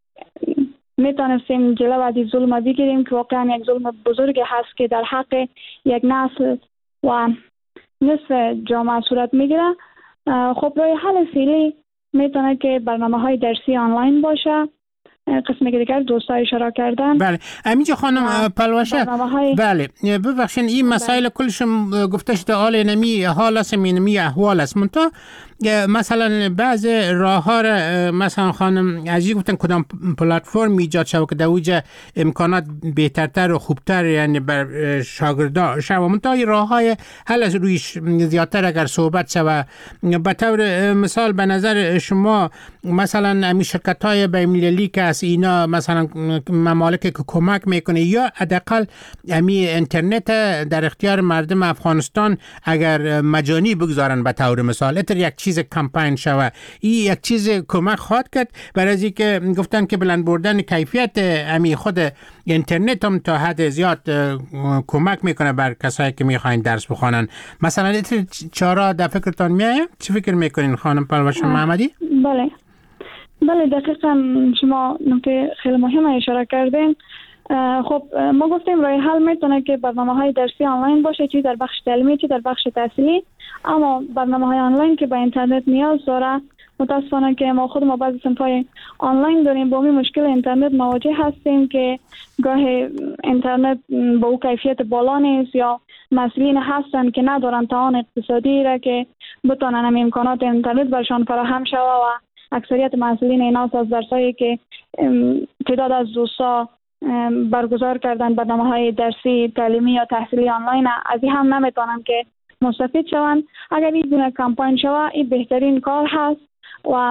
میتونستیم جلو از این ظلم بگیریم که واقعا یک ظلم بزرگ هست که در حق یک نسل و نصف جامعه صورت میگیره. خب راه حل فعلی میتونه که برنامه های درسی آنلاین باشه. قسمی که دیگر دوستای اشاره کردن. بله همینجا خانم پلوشه. بله ببخشین این مسائل کلشم گفته شده حال نمی حال است نمی احوال است. منتها مثلا بعض راه ها را مثلا خانم عزیز گفتن کدام پلتفرم ایجاد شود که در اوجه امکانات بهترتر و خوبتر یعنی بر شاگردان شود. منتها راه های حل از رویش زیادتر اگر صحبت شود. به طور مثال به نظر شما مثلا امی شرکت های بین‌المللی که از اینا مثلا ممالک که کمک میکنه یا حداقل امی اینترنت در اختیار مردم افغانستان اگر مجانی بگذارن به طور مثال اتر یک چیز کمپین شوه، این یک چیز کمک خواهد کرد برای از اینکه گفتن که بلند بردن کیفیت امی خود اینترنت هم تا حد زیاد کمک میکنه بر کسایی که میخواین درس بخوانن. مثلا اتر چارا در فکرتان میایه؟ چی فکر میکنین خانم پلوشه محمدی؟ بله بله دقیقا شما نکته خیلی مهم اشاره کردین. خب ما گفتیم راه حل میتونه که برنامه های درسی آنلاین باشه، چی در بخش تعلیمی چی در بخش تحصیلی. اما برنامه های آنلاین که به اینترنت نیاز داره، متاسفانه که ما خود ما بعضی صنف‌های آنلاین داریم با این مشکل اینترنت مواجه هستیم که گاه اینترنت با او کیفیت بالا نیست یا مسئولین هستن که ندارن توان اقتصادی را که بتونن امکانات اینترنت برشان فراهم شود و اکثریت مسئولین اینا از درسایی که تعداد از دوستا برگزار کردن برنامه‌های درسی تعلیمی یا تحصیلی آنلاین از این هم نمیتونن که مستفید شوند. اگر این گونه کمپاین شود این بهترین کار هست و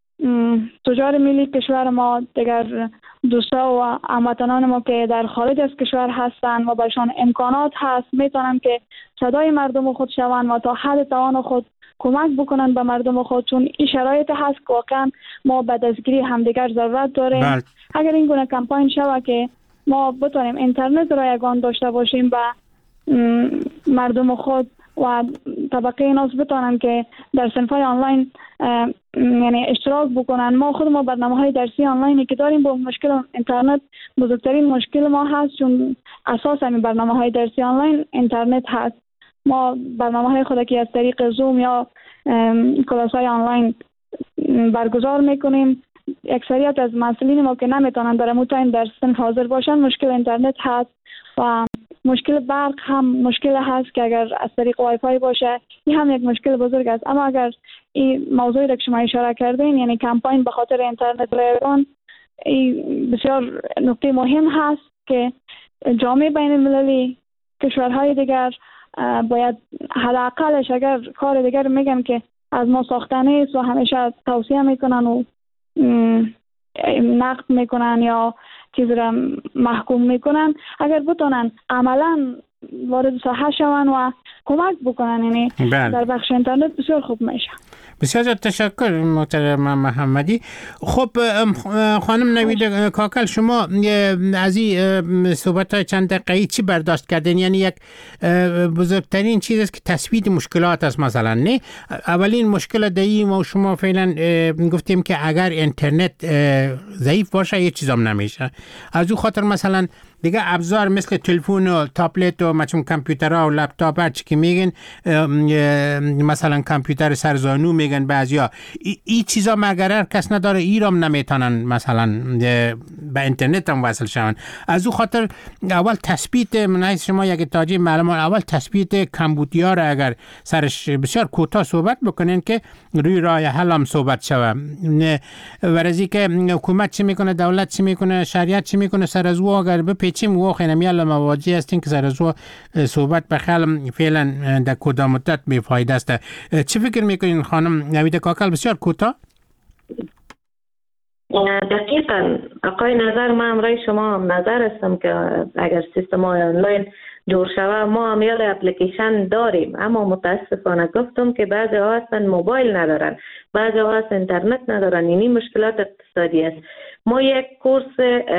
تجار ملی کشور ما دیگر دوستا و هموطنان ما که در خارج از کشور هستند و برشان امکانات هست میتونن که صدای مردم خود شوند و تا حد توان خود کمک بکنن به مردم خود، چون این شرایط هست که واقعا ما به دستگیری همدیگر ضرورت داریم. بلد. اگر این گونه کمپاین شود که ما بتونیم اینترنت را یگان داشته باشیم و مردم خود و طبقه ناس بتونن که در صنف‌های آنلاین یعنی اشتراک بکنن. ما خود ما برنامه‌های درسی آنلاینی که داریم با مشکل اینترنت بزرگترین مشکل ما هست، چون اساس همین برنامه‌های درسی آنلاین اینترنت هست. ما برنامه‌های خود که از طریق زوم یا کلاس‌های آنلاین برگزار میکنیم، اکثریت از مسئولین ما که نمیتونن در مو تایم در صنف حاضر باشن مشکل اینترنت هست و مشکل برق هم مشکل هست که اگر از طریق وای فای باشه این هم یک مشکل بزرگ است. اما اگر این موضوعی را که شما اشاره کردین یعنی کمپاین به خاطر اینترنت رایگان، این بسیار نکته مهم هست که جامعه بین المللی کشورهای دیگر باید حداقلش اگر کار دیگر میگن که از ما ساخته نیست و همیشه توصیه میکنن و نقد میکنن یا چیز را محکوم میکنن، اگر بتونن عملا وارد ساحه شون و کمک بکنن یعنی در بخش اینترنت بسیار خوب میشه. بسیار زیاد تشکر محترم محمدی. خب خانم نوید کاکل، شما از این صحبت های چند دقیقه‌ای چی برداشت کردین؟ یعنی یک بزرگترین چیز است که تثبیت مشکلات است مثلا، نه؟ اولین مشکل دیگه ما شما فعلا گفتیم که اگر اینترنت ضعیف باشه یه چیزام نمیشه. از اون خاطر مثلا دیگه ابزار مثل تلفن و تابلت و مثلا کامپیوترها و لپتاپ هر چی که میگن، مثلا کامپیوتر سرزانو میگن بعضیا، این ای چیزا مگر کس نداره ایرام نمیتونن مثلا به اینترنت هم وصل شون. از اون خاطر اول تثبیت من شما یک تاجی معلومات، اول تثبیت کمبودیا را اگر سرش بسیار کوتاه صحبت بکنین که روی راه حل هم صحبت شوه. ورزی که حکومت چی میکنه، دولت چی میکنه، شریعت چی میکنه، سر از او اگر بپیچیم و خیلی مواجه هستیم که سر از او صحبت بخلم فعلا در کدام مدت بیفایده است. چی فکر میکنین خانم نوید کاکل؟ بسیار کوتاه. دقیقاً آقای نظر، من امرای شما نظر هستم که اگر سیستم های آنلاین جور شوه ما هم یاد اپلیکیشن داریم، اما متاسفانه گفتم که بعضی ها هستن موبایل ندارن، بعضی ها هستن اینترنت ندارن. اینی مشکلات اقتصادی است. ما یک کورس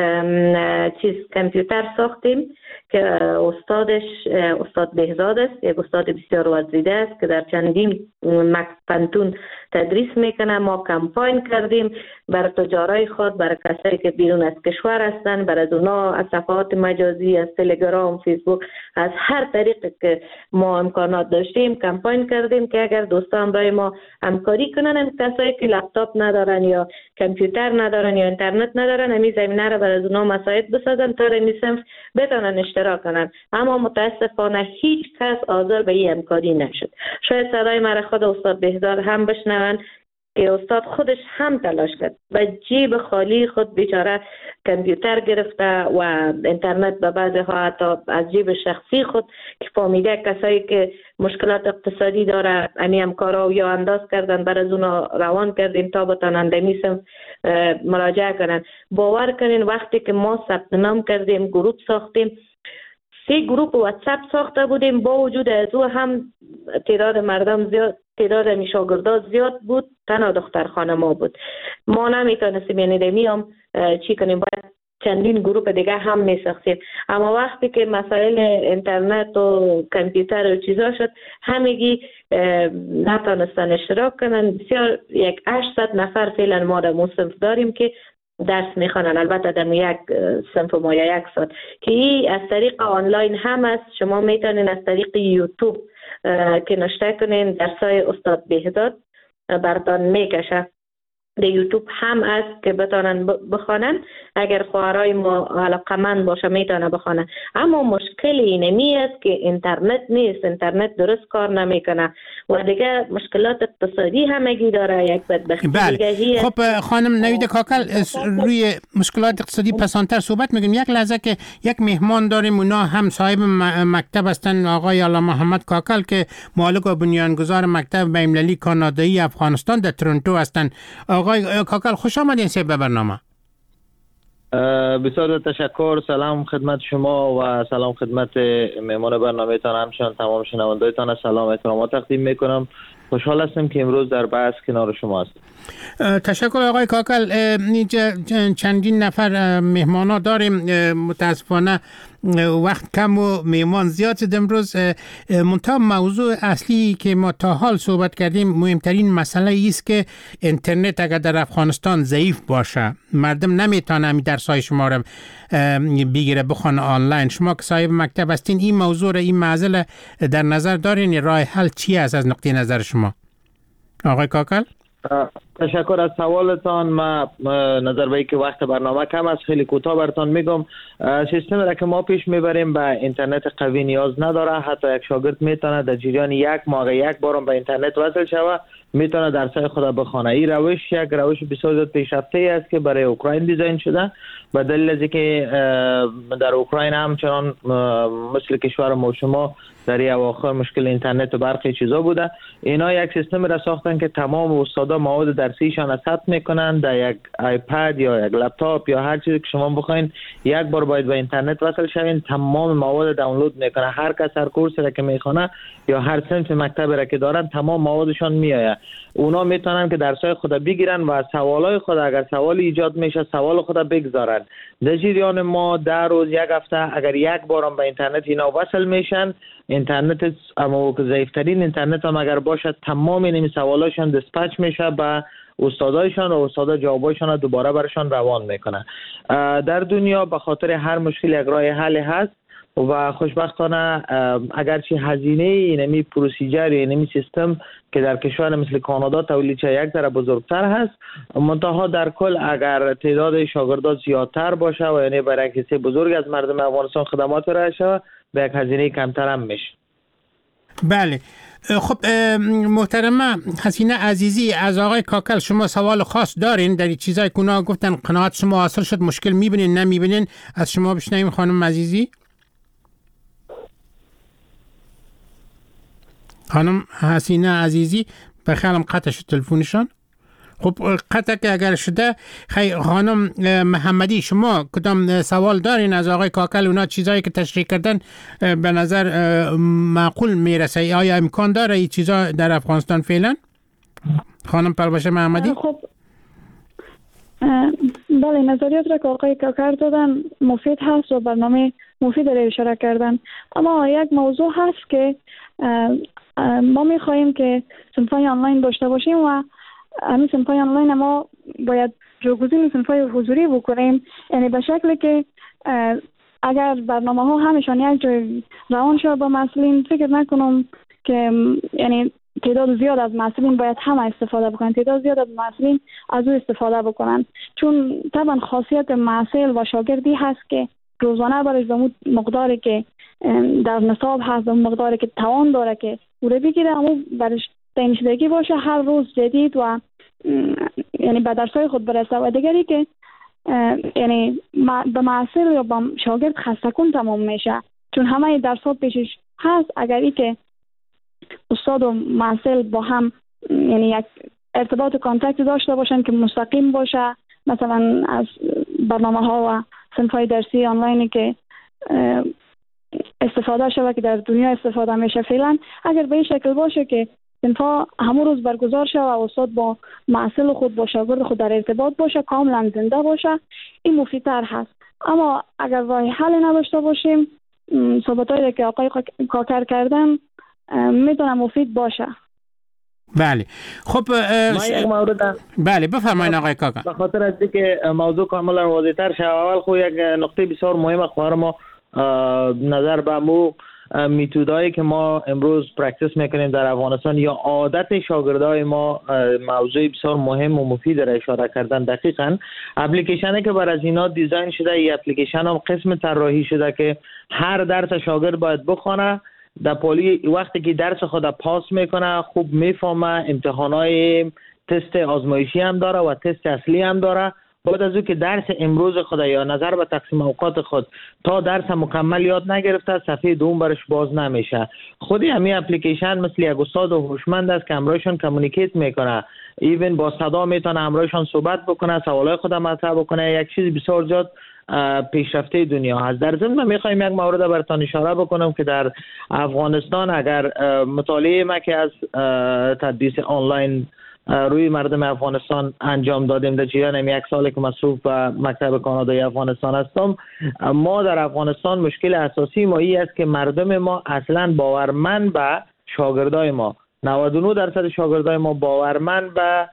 چیز کامپیوتر ساختیم که استادش استاد بهزاد است، یک استاد بسیار ورزیده است که در چندین مکتب‌تون تدریس میکنه. ما کمپاین کردیم برای تجارای خود، برای کسایی که بیرون از کشور هستند، برای اونا از صفحات مجازی، از تلگرام، فیسبوک، از هر طریقی که ما امکانات داشتیم کمپاین کردیم که اگر دوستان برای ما همکاری کنن، کسایی که لپتاپ ندارن یا کامپیوتر ندارن یا اینترنت ندارن، همین زمینه را برای اونا مساعد بسازن تا در صنف بتونن اشتراک کنن. اما متاسفانه هیچ کس حاضر به این همکاری نشد. شاید صدای مرا خود استاد بهزاد هم بشنون که استاد خودش هم تلاش کرد و جیب خالی خود بیچاره کامپیوتر گرفته و اینترنت به بعضی ها حتی از جیب شخصی خود که فهمیده کسایی که مشکلات اقتصادی داره امی همکارا یا انداز کردن برای از اونا روان کردیم تا بتانن دمی صنف مراجعه کنن. باور کنین وقتی که ما ثبت نام کردیم، گروپ ساختیم، سه گروپ واتساپ ساخته بودیم، با وجود از او هم تعداد مردم زیاد، تعداد می شاگردان زیاد بود، تنها دختر خانما بود. ما نمیتونستیم یعنی دمیم چی کنیم، باید چندین گروپ دیگه هم می ساختیم. اما وقتی که مسائل اینترنت و کامپیوتر و چیزا شد، همگی نتونستن اشتراک کنن. بسیار یک هشتصد نفر فعلا ما در صنف داریم که درس میخوانن، البته در یک صنف ما یا یک ساعت، که این از طریق آنلاین هم است. شما میتونین از طریق یوتیوب که نشته کنین درسای استاد بهزاد براتون میکشه. در یوتیوب هم است که بتونن بخوانن. اگر خواهرای ما علاقمند باشه میتونه بخوانن. اما مشکل اینمی است که اینترنت نیست، اینترنت درست کار نمیکنه و دیگه مشکلات اقتصادی همگی داره. یک بدبختی دیگه. خب خانم نوید کاکل، روی مشکلات اقتصادی پسانتر صحبت میگیم. یک لحظه که یک مهمان داریم، اونا هم صاحب مکتب هستن، آقای علا محمد کاکل که مالک و بنیانگذار مکتب بین‌المللی کانادایی افغانستان در تورنتو هستن. آقای کاکل خوش آمدین سه به برنامه. بسیار تشکر. سلام خدمت شما و سلام خدمت مهمان برنامه تان، همچنان تمام شنوندگان سلام احترامات تقدیم میکنم. خوشحال هستم که امروز در بحث کنار شما هستم. تشکر آقای کاکل. چندین نفر مهمانا داریم، متاسفانه وقت کم و مهمان زیاد شد امروز. منتها موضوع اصلی که ما تا حال صحبت کردیم، مهمترین مسئله است که اینترنت اگر در افغانستان ضعیف باشه، مردم نمیتونن درسای شما رو بگیره بخوان آنلاین. شما که صاحب مکتب هستین، این موضوع این معضله در نظر دارین؟ راه حل چی است از نقطه نظر شما آقای کاکل؟ تشکر از سوالتان. ما نظر به اینکه وقت برنامه کم است، خیلی کوتاه براتون میگم. سیستمی را که ما پیش میبریم به اینترنت قوی نیاز نداره. حتی یک شاگرد میتونه در جریان یک ماه یک بارم به اینترنت وصل شود میتونه درسای خود بخونه. این روش یک روش بسیار زیاد پیشرفته است که برای اوکراین دیزاین شده و دلیل از اینکه در اوکراین هم چنان مثل کشور ما شما در این اواخر مشکل اینترنت و برقی چیزا بوده، اینا یک سیستم را ساختن که تمام استادا مواد درسیشان را ثبت میکنن در یک آیپد یا یک لپتاپ یا هر چیزی که شما بخواین، یک بار باید به اینترنت وصل شوین، تمام مواد دانلود میکنه. هر کس هر کورسی را که میخونه یا هر صنف مکتبی را که دارن تمام موادشان میآید. اونا میتونن که درسای خود بگیرن و سوالای خود اگر سوال ایجاد میشه سوال خود بگذارن. در جریان ما در روز یک هفته اگر یک بارم به اینترنت اینا وصل میشن، اینترنت اما ضعیفترین اینترنت هم اگر باشه تمام این سوالاشون دیسپچ میشه به استادایشان و استادا جوابایشان دوباره برشان روان میکنه. در دنیا به خاطر هر مشکل یک راه حل هست و خوشبختانه اگرچه هزینه اینمی پروسیجر اینمی سیستم که در کشور مثل کانادا تولید شده یک ذره بزرگتر هست، منتها در کل اگر تعداد شاگردان زیادتر باشه و یعنی برای کسی بزرگ از مردم افغانستان خدمات را شود به یک هزینه کمتر هم میشه. بله. خب محترمه حسینه عزیزی، از آقای کاکل شما سوال خاص دارین در این چیزایی که اونا گفتن قناعت شما حاصل شد، مشکل میبینین نمیبینین؟ از شما بشنویم خانم عزیزی. خانم حسینه عزیزی بخیالم قطع شد تلفونشان. خب قطع که اگر شده، خیلی خانم محمدی شما کدام سوال دارین از آقای کاکل؟ اونا چیزایی که تشریح کردن به نظر معقول میرسه؟ آیا امکان داره این چیزا در افغانستان فعلا؟ خانم پرباشه محمدی. خب بله، نظریات را که آقای کاکل دادن مفید هست و برنامه مفید را اشاره کردن، اما یک موضوع هست که ما میخواهیم که صنفای آنلاین داشته باشیم و همین صنفای آنلاین ما باید جایگزین صنفای حضوری بکنیم، یعنی به شکلی که اگر برنامه ها همشان یک جای روان شد با مسئولین، فکر نکنم که یعنی تعداد زیاد از مسئولین باید همه استفاده بکنن، تعداد زیاد از مسئولین از او استفاده بکنن، چون طبعا خاصیت مسئول و شاگردی هست که روزانه برش به مقداری که در نصاب هست و مقداری که توان داره که او رو بگیره، اما برش تعیین شدگی باشه هر روز جدید و یعنی به درسای خود برسه و دیگری که یعنی به محصول یا به شاگرد خسته کن تمام میشه، چون همه درس‌ها پیشش هست. اگر ای که استاد و محصول با هم یعنی یک ارتباط و کانتکت داشته باشن که مستقیم باشه، مثلا از برنامه ها و صنف‌های درسی آنلاینی که استفاده شده که در دنیا استفاده میشه فعلا، اگر به این شکل باشه که صنف‌ها همون روز برگزار شده و استاد با محصول خود با شاگرد خود در ارتباط باشه، کاملا زنده باشه، این مفیدتر هست. اما اگر راه حل نداشته باشیم، صحبتایی که آقای کاکر کردن میتونه مفید باشه. بله. خب ما یک مورد بله بفرمایید آقای کاکر. به خاطر از اینکه موضوع کاملا واضح‌تر شه، اول خو یک نقطه بسیار مهم خبر ما نظر به مو میتودایی که ما امروز پرکتیس میکنیم در افغانستان یا عادت شاگردای ما، موضوع بسیار مهم و مفید را اشاره کردن. دقیقاً اپلیکیشنی که بر از اینا دیزاین شده، این اپلیکیشن هم قسم طراحی شده که هر درس شاگرد باید بخونه، در پولی وقتی که درس خود پاس میکنه خوب میفهمه، امتحانای تست آزمایشی هم داره و تست اصلی هم داره. بعد از او که درس امروز خود یا نظر به تقسیم اوقات خود تا درس مکمل یاد نگرفته، صفحه دوم برش باز نمیشه. خودی همین اپلیکیشن مثل یک استاد هوشمند است که همراهشون کمیونیکیت میکنه، ایون با صدا میتونه همراهشون صحبت بکنه، سوالای خود مطرح بکنه. یک چیز بسیار زیاد پیشرفته دنیا هست. در ضمن میخوایم یک مورد براتون اشاره بکنم که در افغانستان اگر مطالعه ما که از تدریس آنلاین روی مردم افغانستان انجام دادیم در جریان یک سال که مصروف به مکتب کانادای افغانستان هستم، ما در افغانستان مشکل اساسی ما این است که مردم ما اصلا باورمند به شاگردای ما، نود و نه درصد شاگردای ما باورمند به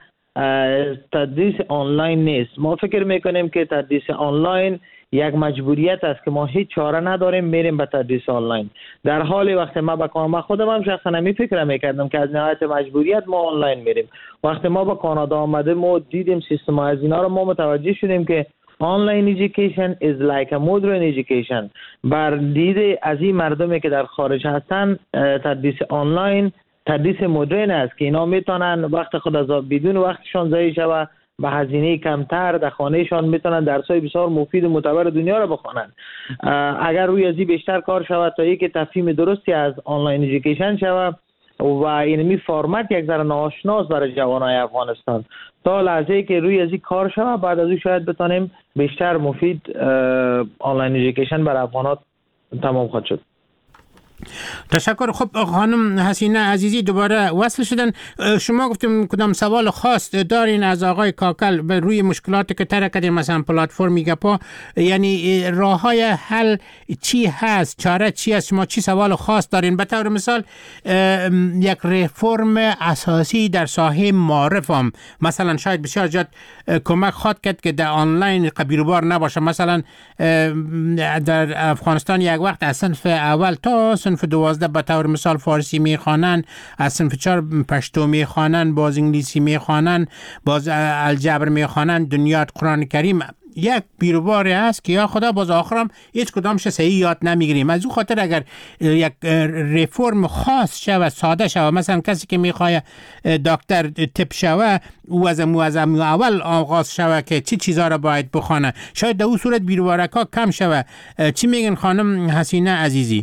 تدریس آنلاین نیست. ما فکر میکنیم که تدریس آنلاین یک مجبوریت است که ما هیچ چاره نداریم میریم به تدریس آنلاین، در حالی وقتی ما با کانادا، خودم هم شخصا می فکر میکردم که از نهایت مجبوریت ما آنلاین میریم. وقتی ما با کانادا آمدیم ما دیدیم سیستم از اینا رو، ما متوجه شدیم که آنلاین ایژوکیشن is like a modern education. بر دید از این مردمی که در خارج هستن، تدریس آنلاین تدریس مدرن است که اینا میتونن وقت خود از بدون وقتشان ضایع شود به هزینه کمتر در خانهشان میتونن درسای بسیار مفید و معتبر دنیا را بخوانند. اگر روی ازی بیشتر کار شود تا یک تفهیم درستی از آنلاین ایژوکیشن شود و اینمی فرمت یک ذره ناآشناست برای جوانای افغانستان، تا لحظه که روی ازی کار شود بعد از او شاید بتانیم بیشتر مفید آنلاین ایژوکیشن برای افغانات تمام خواهد شد. تشکر. خب خانم حسینه عزیزی دوباره وصل شدن. شما گفتم کدام سوال خاص دارین از آقای کاکل به روی مشکلاتی که طرح کردین، مثلا پلتفرم گپا، یعنی راه های حل چی هست، چاره چی هست؟ شما چی سوال خاص دارین؟ به طور مثال یک رفرم اساسی در ساحه معارف هم مثلا شاید بسیار جد کمک خواهد کرد که در آنلاین قبیلوار نباشه. مثلا در افغانستان یک وقت از صنف اول تا صنف دوازده به طور مثال فارسی میخوانن، از صنف چهار پشتو میخوانن، باز انگلیسی میخوانن، باز الجبر میخوانن، دنیات قرآن کریم. یک بیروباری هست که یا خدا باز آخرم هیچ کدامش صحیح یاد نمیگیریم. از او خاطر اگر یک رفرم خاص شود، ساده شود، مثلا کسی که میخواد دکتر تپ شود او از مو از اول آغاز شود که چی چیزا را باید بخونه، شاید در اون صورت بیروبارکا کم شود. چی میگن خانم حسینه عزیزی؟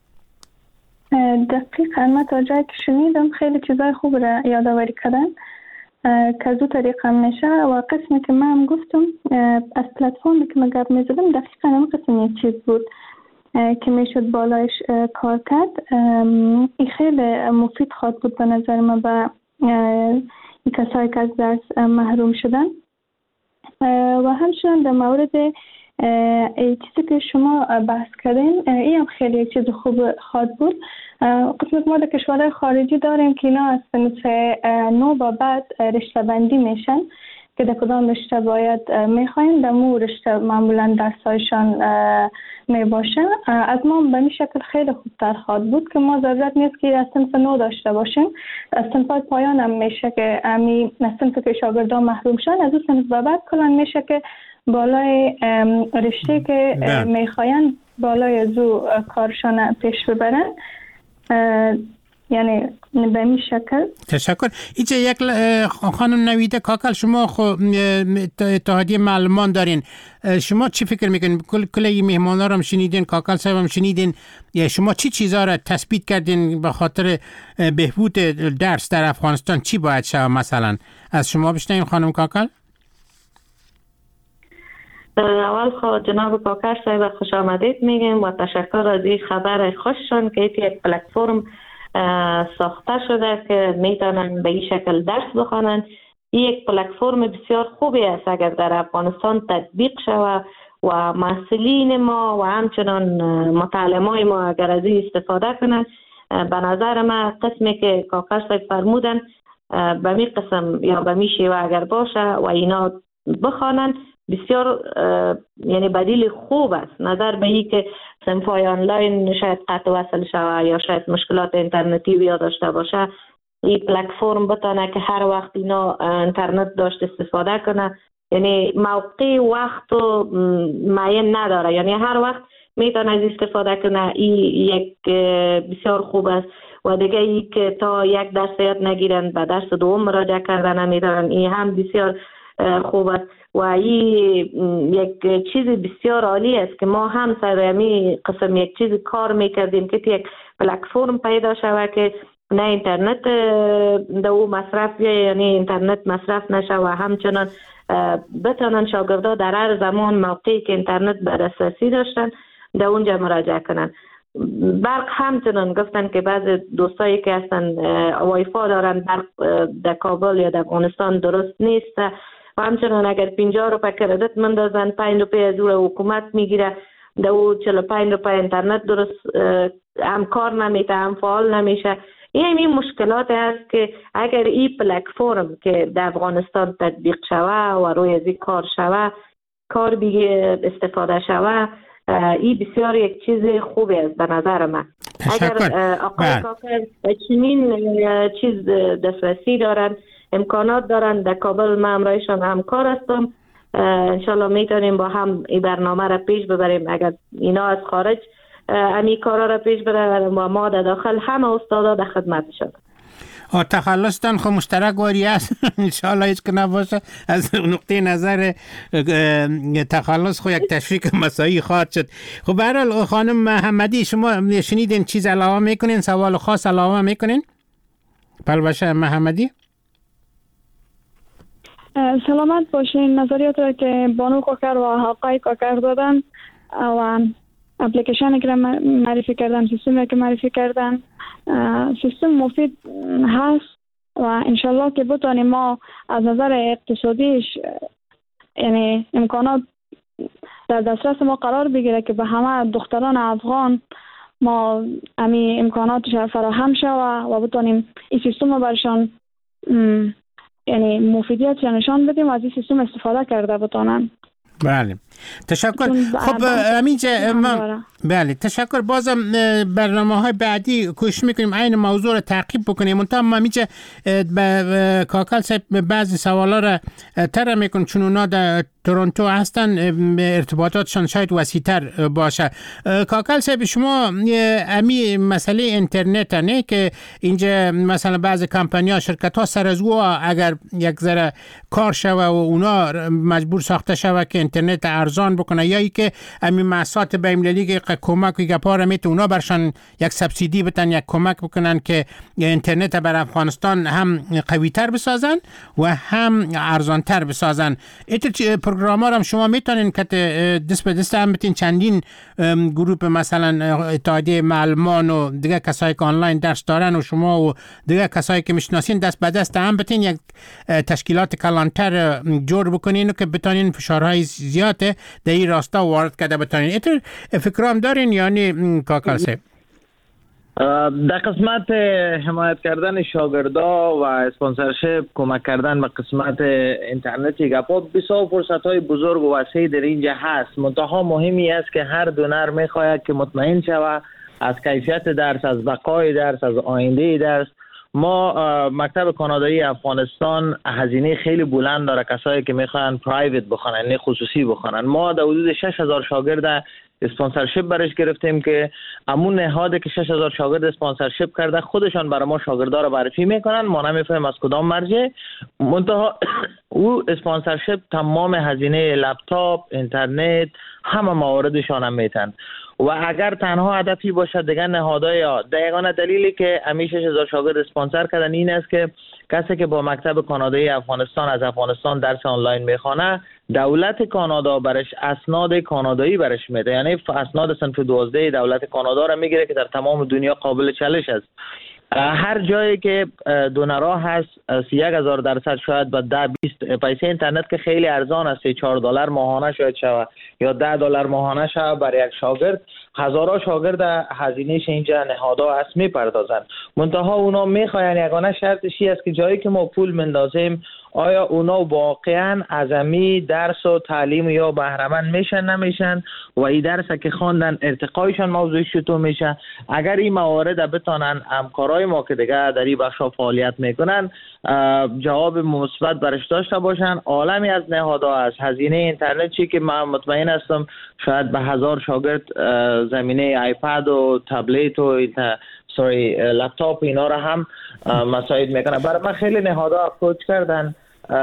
دقیقا من تا جایی که شنیدم خیلی چیزای خوب را یادآوری کردن که دو طریقه میشه و قسمی که من هم گفتم از پلتفرمی که من گپ میزدم دقیقا هم قسم یک چیز بود که میشد بالایش کار کرد. این خیلی مفید خواهد بود به نظر من به کسایی که از درس محروم شدن. و همچنان در مورد ای چیزی که شما بحث کردین این هم خیلی چیز خوب خواهد بود. قسمت ما در کشورهای خارجی داریم که اینا از صنف نو با بعد رشته بندی میشن که در کدام رشته باید میخواین، در مو رشته معمولا درسایشان میباشه. از ما به این شکل خیلی خوبتر خواهد بود که ما ضرورت نیست که از صنف نو داشته باشیم. از صنف پایان هم میشه که امی از صنف که شاگردان محروم شن، از اون صنف به بعد کلان میشه که بالای رشته که میخواین بالای از او کارشان پیش ببرن. یعنی به این شکل. تشکر. اینجا یک خانم نویده کاکل، شما خو اتحادیه معلمان دارین، شما چی فکر میکنین؟ کل کلی مهمانا رو هم شنیدین، کاکل صاحب هم شنیدین، شما چی چیزا را تثبیت کردین به خاطر بهبود درس در افغانستان؟ چی باید شود مثلا؟ از شما بشنویم خانم کاکل. اول خود جناب کاکر صاحب خوش آمدید میگیم و تشکر از این خبر خوششون که یک پلتفرم ساخته شده که میتونن به این شکل درس بخوانند. یک پلتفرم بسیار خوبی است اگر در افغانستان تطبیق شود و مسئولین ما و همچنان متعلمای ما اگر از این استفاده کنند. به نظر من قسمی که کاکر صاحب فرمودن به می قسم یا به می شیوه اگر باشه و اینا بخوانند بسیار یعنی بدیل خوب است، نظر به این که صنفای آنلاین شاید قطع وصل شود یا شاید مشکلات اینترنتی بیا داشته باشه. این پلتفرم بتانه که هر وقت اینا اینترنت داشت استفاده کنه، یعنی موقع وقت معین نداره، یعنی هر وقت میتونه از استفاده کنه. این یک بسیار خوب است. و دیگه ای که تا یک درس یاد نگیرن به درس دوم مراجعه کردن نمیدارن، این هم بسیار خوب است. و این یک چیز بسیار عالی است که ما هم سر می قسم یک چیز کار میکردیم که یک پلتفرم پیدا شود که نه اینترنت دو مصرف یعنی اینترنت مصرف نشه و همچنان بتونن شاگردا در هر زمان موقعی که اینترنت به دسترسی داشتن در اونجا مراجعه کنن. برق همچنان گفتن که بعض دوستایی که هستن وایفا دارن برق در کابل یا در افغانستان درست نیست و همچنان اگر پنجاه روپه کردیت مندازن پنج روپه از او حکومت میگیره، در او چهل و پنج روپه اینترنت درست هم کار نمیته هم فعال نمیشه. این این مشکلات هست که اگر این پلتفرم که در افغانستان تطبیق شوه و روی از این کار شوه کار بیگه استفاده شوه، این بسیار یک چیز خوبی است به نظر من. اگر آقای کاکر چنین چیز دسترسی دارن، امکانات دارن، در کابل من همراهشان همکار هستم، انشالله میتونیم با هم این برنامه را پیش ببریم. اگر اینا از خارج امی کارا را پیش ببرن و ما در داخل همه استادا در خدمت شد. آه تخلصتان خب مشترک واری است انشاءالله هیچ که نباشه. از نقطه نظر تخلص خب یک تشویق مسایی خواهد شد. خب به هر حال خانم محمدی شما شنیدین چیز علاوه میکنین، سوال خاص علاوه میکنین؟ پلوشه محمدی سلامت باشین. نظریات رو که بانو کاکر و حقای کاکر دادن و اپلیکیشنی که معرفی کردن، سیستمی که معرفی کردن، سیستم مفید هست و انشالله که بتانیم ما از نظر اقتصادیش یعنی امکانات در دسترس ما قرار بگیره که به همه دختران افغان ما امی امکاناتش فراهم شود و بتانیم این سیستم رو برشان یعنی مفیدیت نشان بدیم و از این سیستم استفاده کرده بتانن. بله تشکر. خب امینجا بله تشکر. بازم برنامه های بعدی کوشش میکنیم این موضوع رو تعقیب بکنیم. منتها ما میشه کاکل صاحب بعضی سوالا رو تر میکنم چون اونا در تورنتو هستن ارتباطاتشان شاید وسیع‌تر باشه. کاکل صاحب شما امی مسئله اینترنت نه که اینجا مثلا بعضی کمپانی‌ها شرکت ها سر از او اگر یک ذره کار شوه و اونا مجبور ساخته شوه که اینترنت ارزان بکنه یا ای که امی محصات بین‌المللی که کمک و گپاره میت اونا برشان یک سبسیدی بتن یک کمک بکنن که اینترنت بر افغانستان هم قوی تر بسازن و هم ارزان تر بسازن. ایت پروگرام ها هم شما میتونین که دست به دست هم بتین چندین گروپ مثلا اتحادیه معلمان و دیگه کسایی که آنلاین درس دارن و شما و دیگه کسایی که میشناسین دست به دست هم بتین یک تشکیلات کلانتر جور بکنین و که بتونین فشارهای زیاد در این راستا وارد کرده بتونین. ایت فکرام دارین یعنی کاکل صاحب؟ در قسمت حمایت کردن شاگردا و اسپانسرشپ کمک کردن به قسمت اینترنتی گپا بسیار فرصت های بزرگ و وسیع در اینجا هست. منتها مهمی است که هر دونر میخواید که مطمئن شود از کیفیت درس، از بقای درس، از آینده درس. ما مکتب کانادایی افغانستان هزینه خیلی بلند داره کسایی که میخوان پرایوت بخونن نه خصوصی بخونن. ما در حدود شش هزار شاگرد اسپانسرشپ برش گرفتیم که همون نهاده که شش هزار شاگرد اسپانسرشپ کرده خودشان برای ما شاگردا رو معرفی میکنن. ما نمیفهمیم از کدام مرجع. منتها او اسپانسرشپ تمام هزینه لپتاپ، اینترنت، همه مواردشان هم میتن و اگر تنها هدفی باشه دیگه نهادهای دقیقاً دلیلی که همیشه شش هزار شاگرد اسپانسر کردن این است که کسی که با مکتب کانادایی افغانستان از افغانستان درس آنلاین میخوانه دولت کانادا برش اسناد کانادایی برش میده، یعنی اسناد صنف دوازده دولت کانادا را میگیره که در تمام دنیا قابل چالش است. هر جایی که دونرها هست یک هزار درصد شاید با ده بیست پیسه اینترنت که خیلی ارزان است چهار دلار ماهانه شاید شود یا ده دلار ماهانه شود برای یک شاگرد. هزارها شاگرد هزینه‌اش اینجا نهادها هست میپردازن. منتها اونا میخواین یگانه شرطشی است که جایی که ما پول مندازیم آیا اونا واقعا عظمی درس و تعلیم یا بهره‌مند میشن نمیشن و این درس که خواندن ارتقایشان موضوع چطور میشه. اگر این موارد بتونن همکارای ما که دیگه در این بخشا فعالیت میکنن جواب مثبت برش داشته باشن، عالمی از نهادها از هزینه اینترنت چی که من مطمئن هستم شاید به هزار شاگرد زمینه آیپد و تبلت و سوری لپتاپ اینا را هم مساعد میکنه. برای من خیلی نهادها اپروچ کردن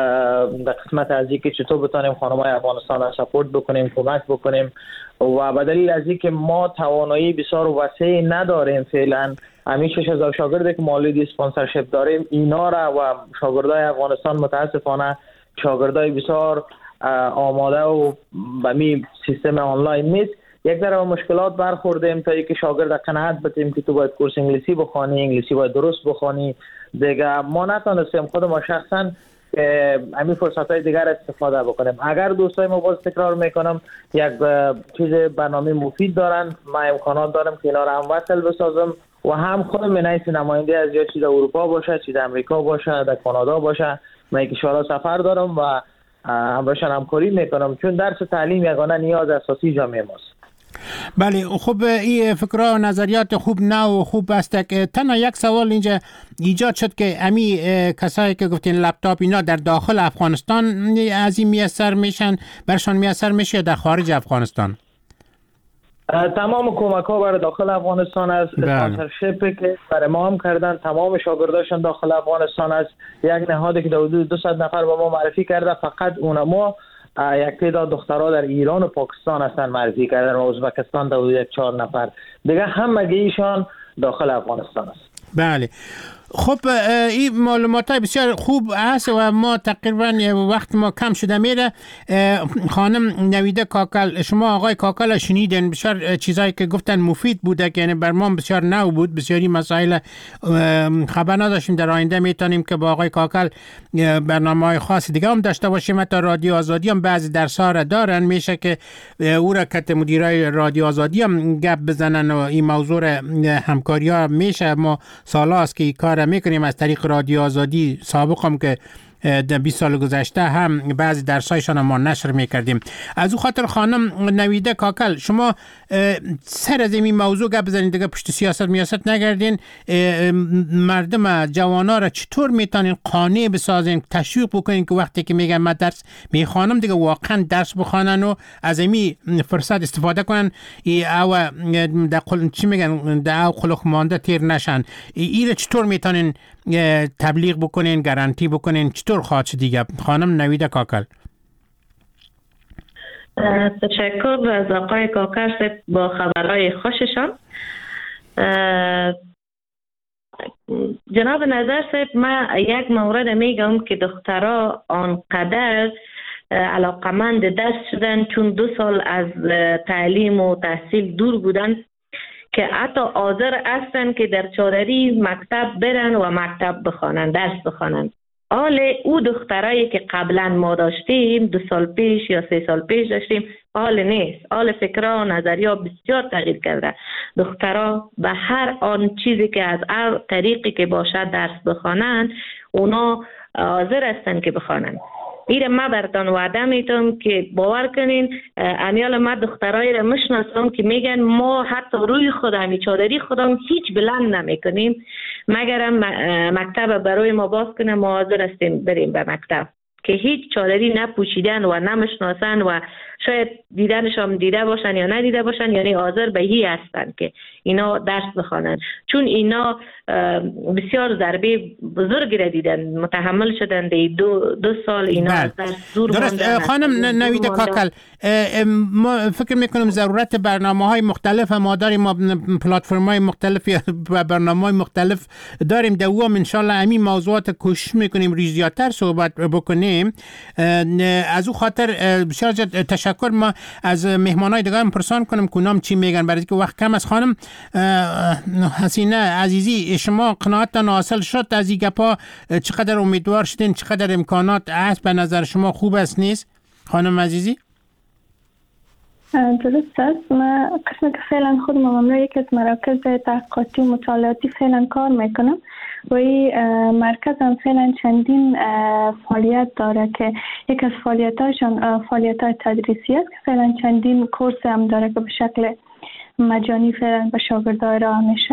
در قسمت از اینکه چطور بتونیم خانم‌های افغانستان را سپورت بکنیم، کمک بکنیم و به دلیل از اینکه ما توانایی بسیار وسیع نداریم فعلا همین شش هزار شاگردی که مالید اسپانسرشپ داریم اینا را و شاگردای افغانستان متاسفانه شاگردای بسیار آماده و به می سیستم آنلاین نیست. یک ذره مشکلات برخوردیم تا اینکه شاگرد قناعت بدیم که تو باید کورس انگلیسی بخوانی، انگلیسی باید درست بخوانی. دیگه ما نتونستیم خود ما شخصا همین فرصت های دیگر استفاده بکنیم. اگر دوستای ما باز تکرار میکنم یک چیز برنامه مفید دارن، ما امکانات دارم که اینا رو هم وصل بسازم و هم خودم به نحیث نماینده از یا چیز اروپا باشه، چیز امریکا باشه، در کانادا باشه، من یک اشاره سفر دارم و همراهشان همکاری میکنم چون درس تعلیم یگانه نیاز اساسی جامعه ماست. بله خب این فکرها و نظریات خوب نه و خوب است که تنها یک سوال اینجا ایجاد شد که امی کسایی که گفتین لپتاپ اینا در داخل افغانستان از این میسر میشن برشان میسر میشه یا در خارج افغانستان؟ تمام کمک ها برای داخل افغانستان است. اسپانسرشیپی که برای ما هم کردن، تمام شاگرداشون داخل افغانستان است. یک نهادی که حدود دویست نفر به ما معرفی کرده، فقط اونما یک تعداد دخترها در ایران و پاکستان هستن معرفی کردن و ازبکستان در حدود یک چهار نفر دیگه، همگی ایشان داخل افغانستان است. بله. خب این معلومات بسیار خوب است و ما تقریبا وقت ما کم شده میره. خانم نویده کاکل، شما آقای کاکل شنیدین، بسیار چیزایی که گفتن مفید بوده که یعنی بر ما بسیار نو بود، بسیاری مسائل خبر نداشتیم. در آینده میتونیم که با آقای کاکل برنامه‌های خاص دیگه هم داشته باشیم. حتی رادیو آزادی هم بعضی درس‌ها را دارن، میشه که او را که مدیرای رادیو آزادی هم گپ بزنن و این موضوع همکاری‌ها میشه. ما سالاست که این کار میکنیم از طریق رادیو آزادی. سابق هم که در بیست سال گذشته هم بعضی درسایشان ما نشر میکردیم. از او خاطر خانم نویده کاکل، شما سر از این موضوع گپ بزنید دیگه، پشت سیاست میاست نگردین. مردم جوانا را چطور میتونین قانع بسازین، تشویق بکنین که وقتی که میگن من درس میخوانم دیگه واقعا درس بخوانن و از این فرصت استفاده کنن او در قل... چی میگن در قلق مانده تیر نشن. این چطور میتونین تبلیغ بکنین، گارانتی بکنین، چطور خواهد شد دیگه؟ خانم نویده کاکل. تشکر از آقای کاکل با خبرهای خوششان. جناب نظر صاحب، من یک مورد میگم که دخترها آنقدر علاقمند درس شدن چون دو سال از تعلیم و تحصیل دور بودن که حتی حاضر هستن که در چادری مکتب برن و مکتب بخوانن، درس بخوانن. حال او دخترایی که قبلا ما داشتیم دو سال پیش یا سه سال پیش داشتیم حال نیست. حال فکرها و نظریه بسیار تغییر کرده. دخترها به هر آن چیزی که از هر طریقی که باشد درس بخوانن، اونا حاضر هستن که بخوانن. ایره ما براتون وعده میتونم که باور کنین، امیال ما دخترایی را مشناسم که میگن ما حتی روی خودم چادری خودم هیچ بلند نمیکنیم مگرم مکتب برای ما باز کنه، ما حاضر هستیم بریم به مکتب، که هیچ چادری نپوشیدن و نمشناسن و شاید دیدنش هم دیده باشن یا ندیده باشن، یعنی حاضر به هی هستن که اینا درس بخوانن، چون اینا بسیار ضربه بزرگی را دیدن، متحمل شدن دی دو, دو سال اینا از درس دور ماندن. خانم نویده کاکل، ما فکر میکنم ضرورت برنامه های مختلف ما داریم، ما پلتفرم های مختلف و برنامه های مختلف داریم، دوام انشالله همین موضوعات کوشش میکنیم ریزیاتر صحبت بکنیم. از او خاطر بسیار تشکر. ما از مهمانای دیگه هم پرسان کنم کنام چی میگن، برای که وقت کم از. خانم حسینه عزیزی، شما قناعتتان حاصل شد از این گپا؟ چقدر امیدوار شدین؟ چقدر امکانات هست به نظر شما خوب است نیست؟ خانم عزیزی. درست است. ما قسم که فعلا خودم مملو یک از مراکز تحقیقاتی و مطالعاتی فعلا کار میکنم و این مرکز هم فعلا چندین فعالیت داره که یک از فعالیتاشان فعالیت های تدریسی است که فعلا چندین کورس هم داره که به شکل مجانی فعلا به شاگردای راه میشه.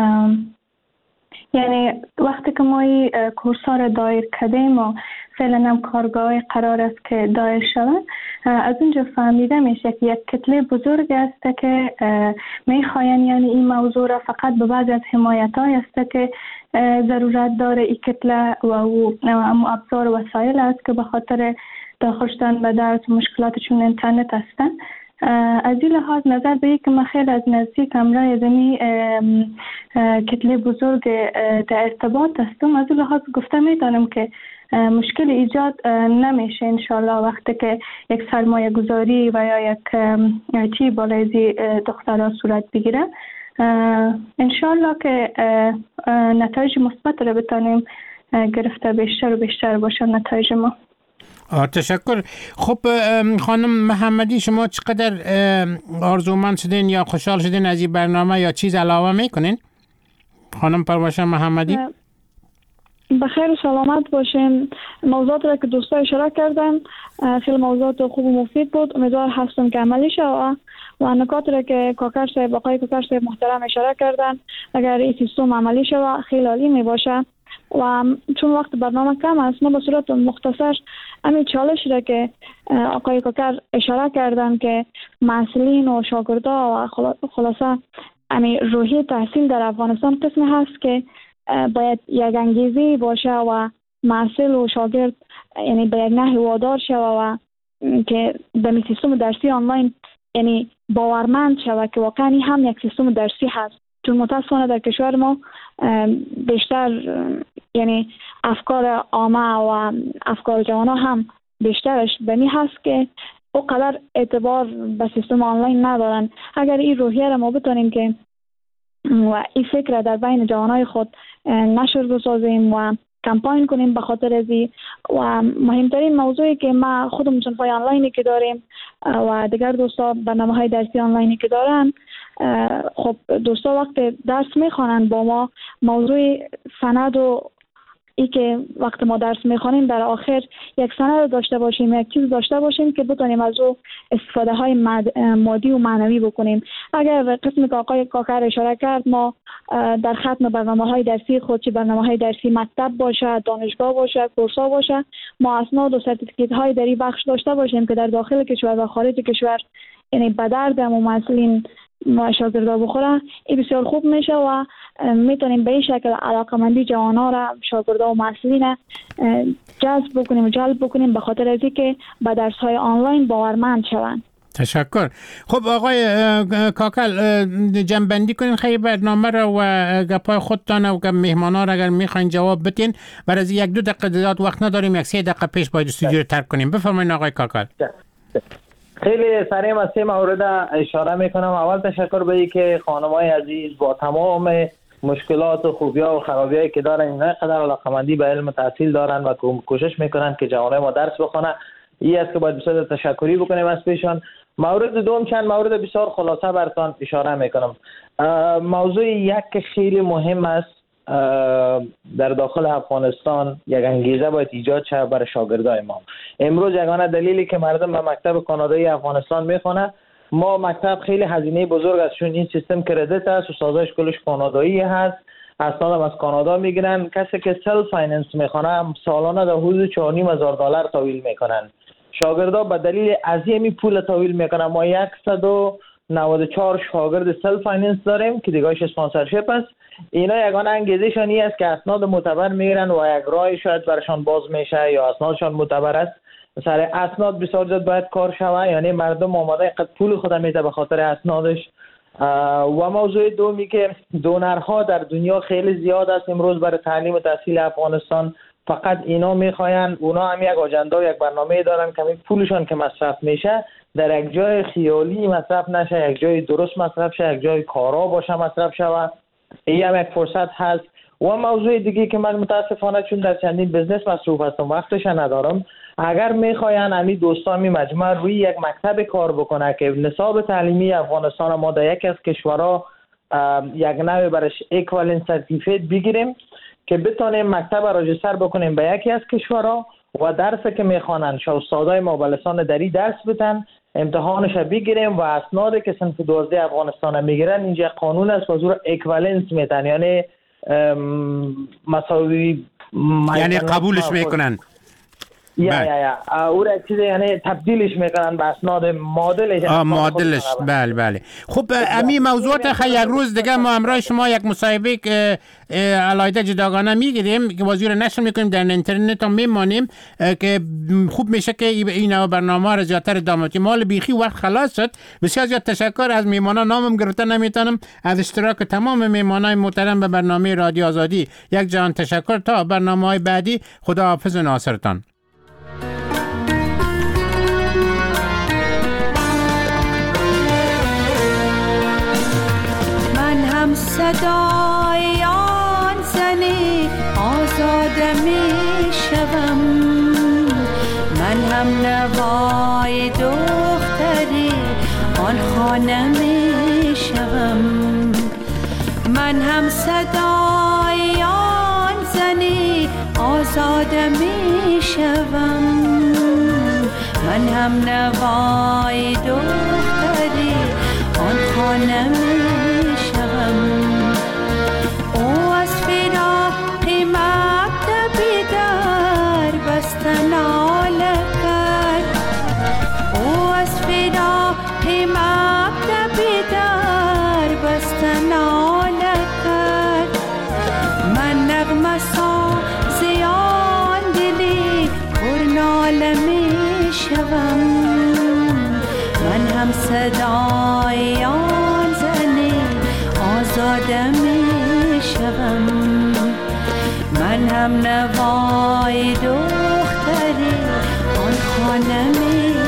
یعنی وقتی که ما این کورس ها را دایر کردیم و فعلا هم کارگاه قرار است که دایر شود، از اونجا فهمیده میشه که یک کتله بزرگ است که میخواین یعنی این موضوع را فقط به بعض از حمایت های است که ضرورت داره این کتله و او ابزار و وسایل است که به خاطر داخل شدن به درس و مشکلات چون اینترنت هستن. از این لحاظ نظر به که من خیلی از نزدیک همراه زمین کتله بزرگ در ارتباط هستم، از این لحاظ گفته میتونم که مشکل ایجاد نمیشه انشالله وقتی که یک سرمایه گذاری و یا یک چی بالای دخترها صورت بگیره. انشالله که نتایج مثبت رو بتانیم گرفته بیشتر و بیشتر باشه نتایج ما. تشکر. خب خانم محمدی، شما چقدر آرزومند شدین یا خوشحال شدین از این برنامه یا چیز علاوه میکنین؟ خانم پرواشان محمدی. بخیر و سلامت باشین. موضوعات را که دوستا اشاره کردن خیلی موضوعات خوب و مفید بود، امیدوار هستم که عملی شود و نکات را که کاکر صاحب آقای کاکر صاحب محترم اشاره کردن اگر این سیستم عملی شود خیلی عالی می باشه. و چون وقت برنامه کم است ما به صورت مختصر همین چالش را که آقای کاکر اشاره کردن که مسئولین و شاگردا و خلاصه همین روحیه تحصیل در افغانستان قسمی هست که باید یک انگیزه باشه و مسئول و شاگرد یعنی به یک نحوی وادار شوه و که به سیستم درسی آنلاین یعنی باورمند شوه که واقعا هم یک سیستم درسی هست. چون متاسفانه در کشور ما بیشتر یعنی افکار عامه و افکار جوانا هم بیشترش بنی هست که او قدر اعتبار به سیستم آنلاین ندارن. اگر این روحیه را ما بتونیم که و این فکر در بین جوانای خود نشر بسازیم و کمپاین کنیم به خاطر ازی و مهمترین موضوعی که ما خودمون صنفای آنلاینی که داریم و دیگر دوستا برنامه های درسی آنلاینی که دارن، خب دوستا وقت درس میخوانند با ما موضوع سند و ای که وقت ما درس میخوانیم در آخر یک سند داشته باشیم، یک چیز داشته باشیم که بتونیم از او استفاده های مادی و معنوی بکنیم. اگر قسمی که آقای کاکر اشاره کرد ما در ختم برنامه های درسی خود، چه برنامه های درسی مکتب باشه، دانشگاه باشه، کورسا باشه، ما اسناد و سرتیفیکیت های در این بخش داشته باشیم که در داخل کشور و خارج کشور یعنی به درد مسئولین و شاگردا بخوره، این بسیار خوب میشه و میتونیم به این شکل علاقمندی جوانا را، شاگردا و مسئولین جذب بکنیم و جلب بکنیم به خاطر از اینکه به درس های آنلاین باورمند شوند. تشکر. خب آقای کاکل جنبندی کنین خیلی برنامه را و گپای خودتان و گپ مهمانا را اگر میخواین جواب بدین. برای از یک دو دقیقه زیاد وقت نداریم، یک سه دقیقه پیش باید استودیو رو ترک کنیم. بفرمایید آقای کاکل. خیلی سریع از سه مورد اشاره میکنم. اول تشکر به که خانمای عزیز با تمام مشکلات و خوبی‌ها و خرابی‌هایی که دارن اینقدر علاقه‌مندی به علم تحصیل دارن و کوشش میکنن که جوانای ما درس بخونن. این است که باید بسیار تشکری بکنیم از پیشان. مورد دوم چند مورد بسیار خلاصه براتون اشاره میکنم. موضوع یک که خیلی مهم است در داخل افغانستان یک انگیزه باید ایجاد شود برای شاگردای ما. امروز یگانه دلیلی که مردم به مکتب کانادایی افغانستان میخونه، ما مکتب خیلی هزینه بزرگ است چون این سیستم کردیت است، استاداش کلش کانادایی هست، اسناد هم از کانادا میگیرن. کسی که سلف فایننس میخونه سالانه در حدود چهار و نیم هزار دلار تحویل میکنن. شاگردا به دلیل عظیمی پول تحویل میکنن. ما صد و نود و چهار شاگرد سلف فایننس داریم که دیگه‌اش اسپانسرشیپ است. اینا یگانه انگیزشان این است که اسناد معتبر میگیرن و یک راه شاید برشان باز میشه یا اسنادشان معتبر است. سر اسناد بسیار زیاد باید کار شود، یعنی مردم آماده قد پول خود میده به خاطر اسنادش. و موضوع دومی که دونرها در دنیا خیلی زیاد است امروز برای تعلیم و تحصیل افغانستان. فقط اینا میخواین، اونا هم یک آجنده و یک برنامه دارن که پولشان که مصرف میشه در یک جای خیالی مصرف نشه، یک جای درست مصرف شه، یک جای کارا باشه مصرف شود. این هم یک فرصت هست. و موضوع دیگه که من متاسفانه چون در چندین بزنس مصروف هستم وقتش ندارم، اگر میخواین امی دوستان می مجموعه روی یک مکتب کار بکنه که نصاب تعلیمی افغانستان ما در یکی از کشورها یک نوع برش اکوالنس سرتیفیکیت بگیریم که بتونیم مکتب راجستر بکنیم به یکی از کشورها و درسی که میخوانن شو استادای ما به لسان دری درس بدن، امتحانش بگیریم و اسنادی که صنف دوازده افغانستان میگیرن اینجا قانون است و زور اکوالنس میتن، یعنی مساوی یعنی قبولش میکنن یا یا یا او را چیز یعنی تبدیلش میکنن به اسناد معادلش. آه معادلش بله بله. خب امی موضوعات خیلی یک روز دیگه ما همراه شما یک مصاحبه که علایده جداگانه میگیریم که وزیر نشر میکنیم در اینترنت هم میمانیم که خوب میشه که این برنامه را زیادتر ادامه بدیم. مال بیخی وقت خلاص شد. بسیار زیاد تشکر از میهمانان، نامم گرفته نمیتونم، از اشتراک تمام میهمانان محترم به برنامه رادیو آزادی یک جهان تشکر. تا برنامه‌های بعدی خدا حافظ و ناصرتان. صدای آن زنی آزاده می شوم، من هم نوای دختری آن خانه می شوم، من هم صدای آن زنی آزاده می شوم، من هم نوای دختری آن خانه می شوم. او از فراق مکتبی در بستن آله شوم. من هم نوای دختری آن خانه می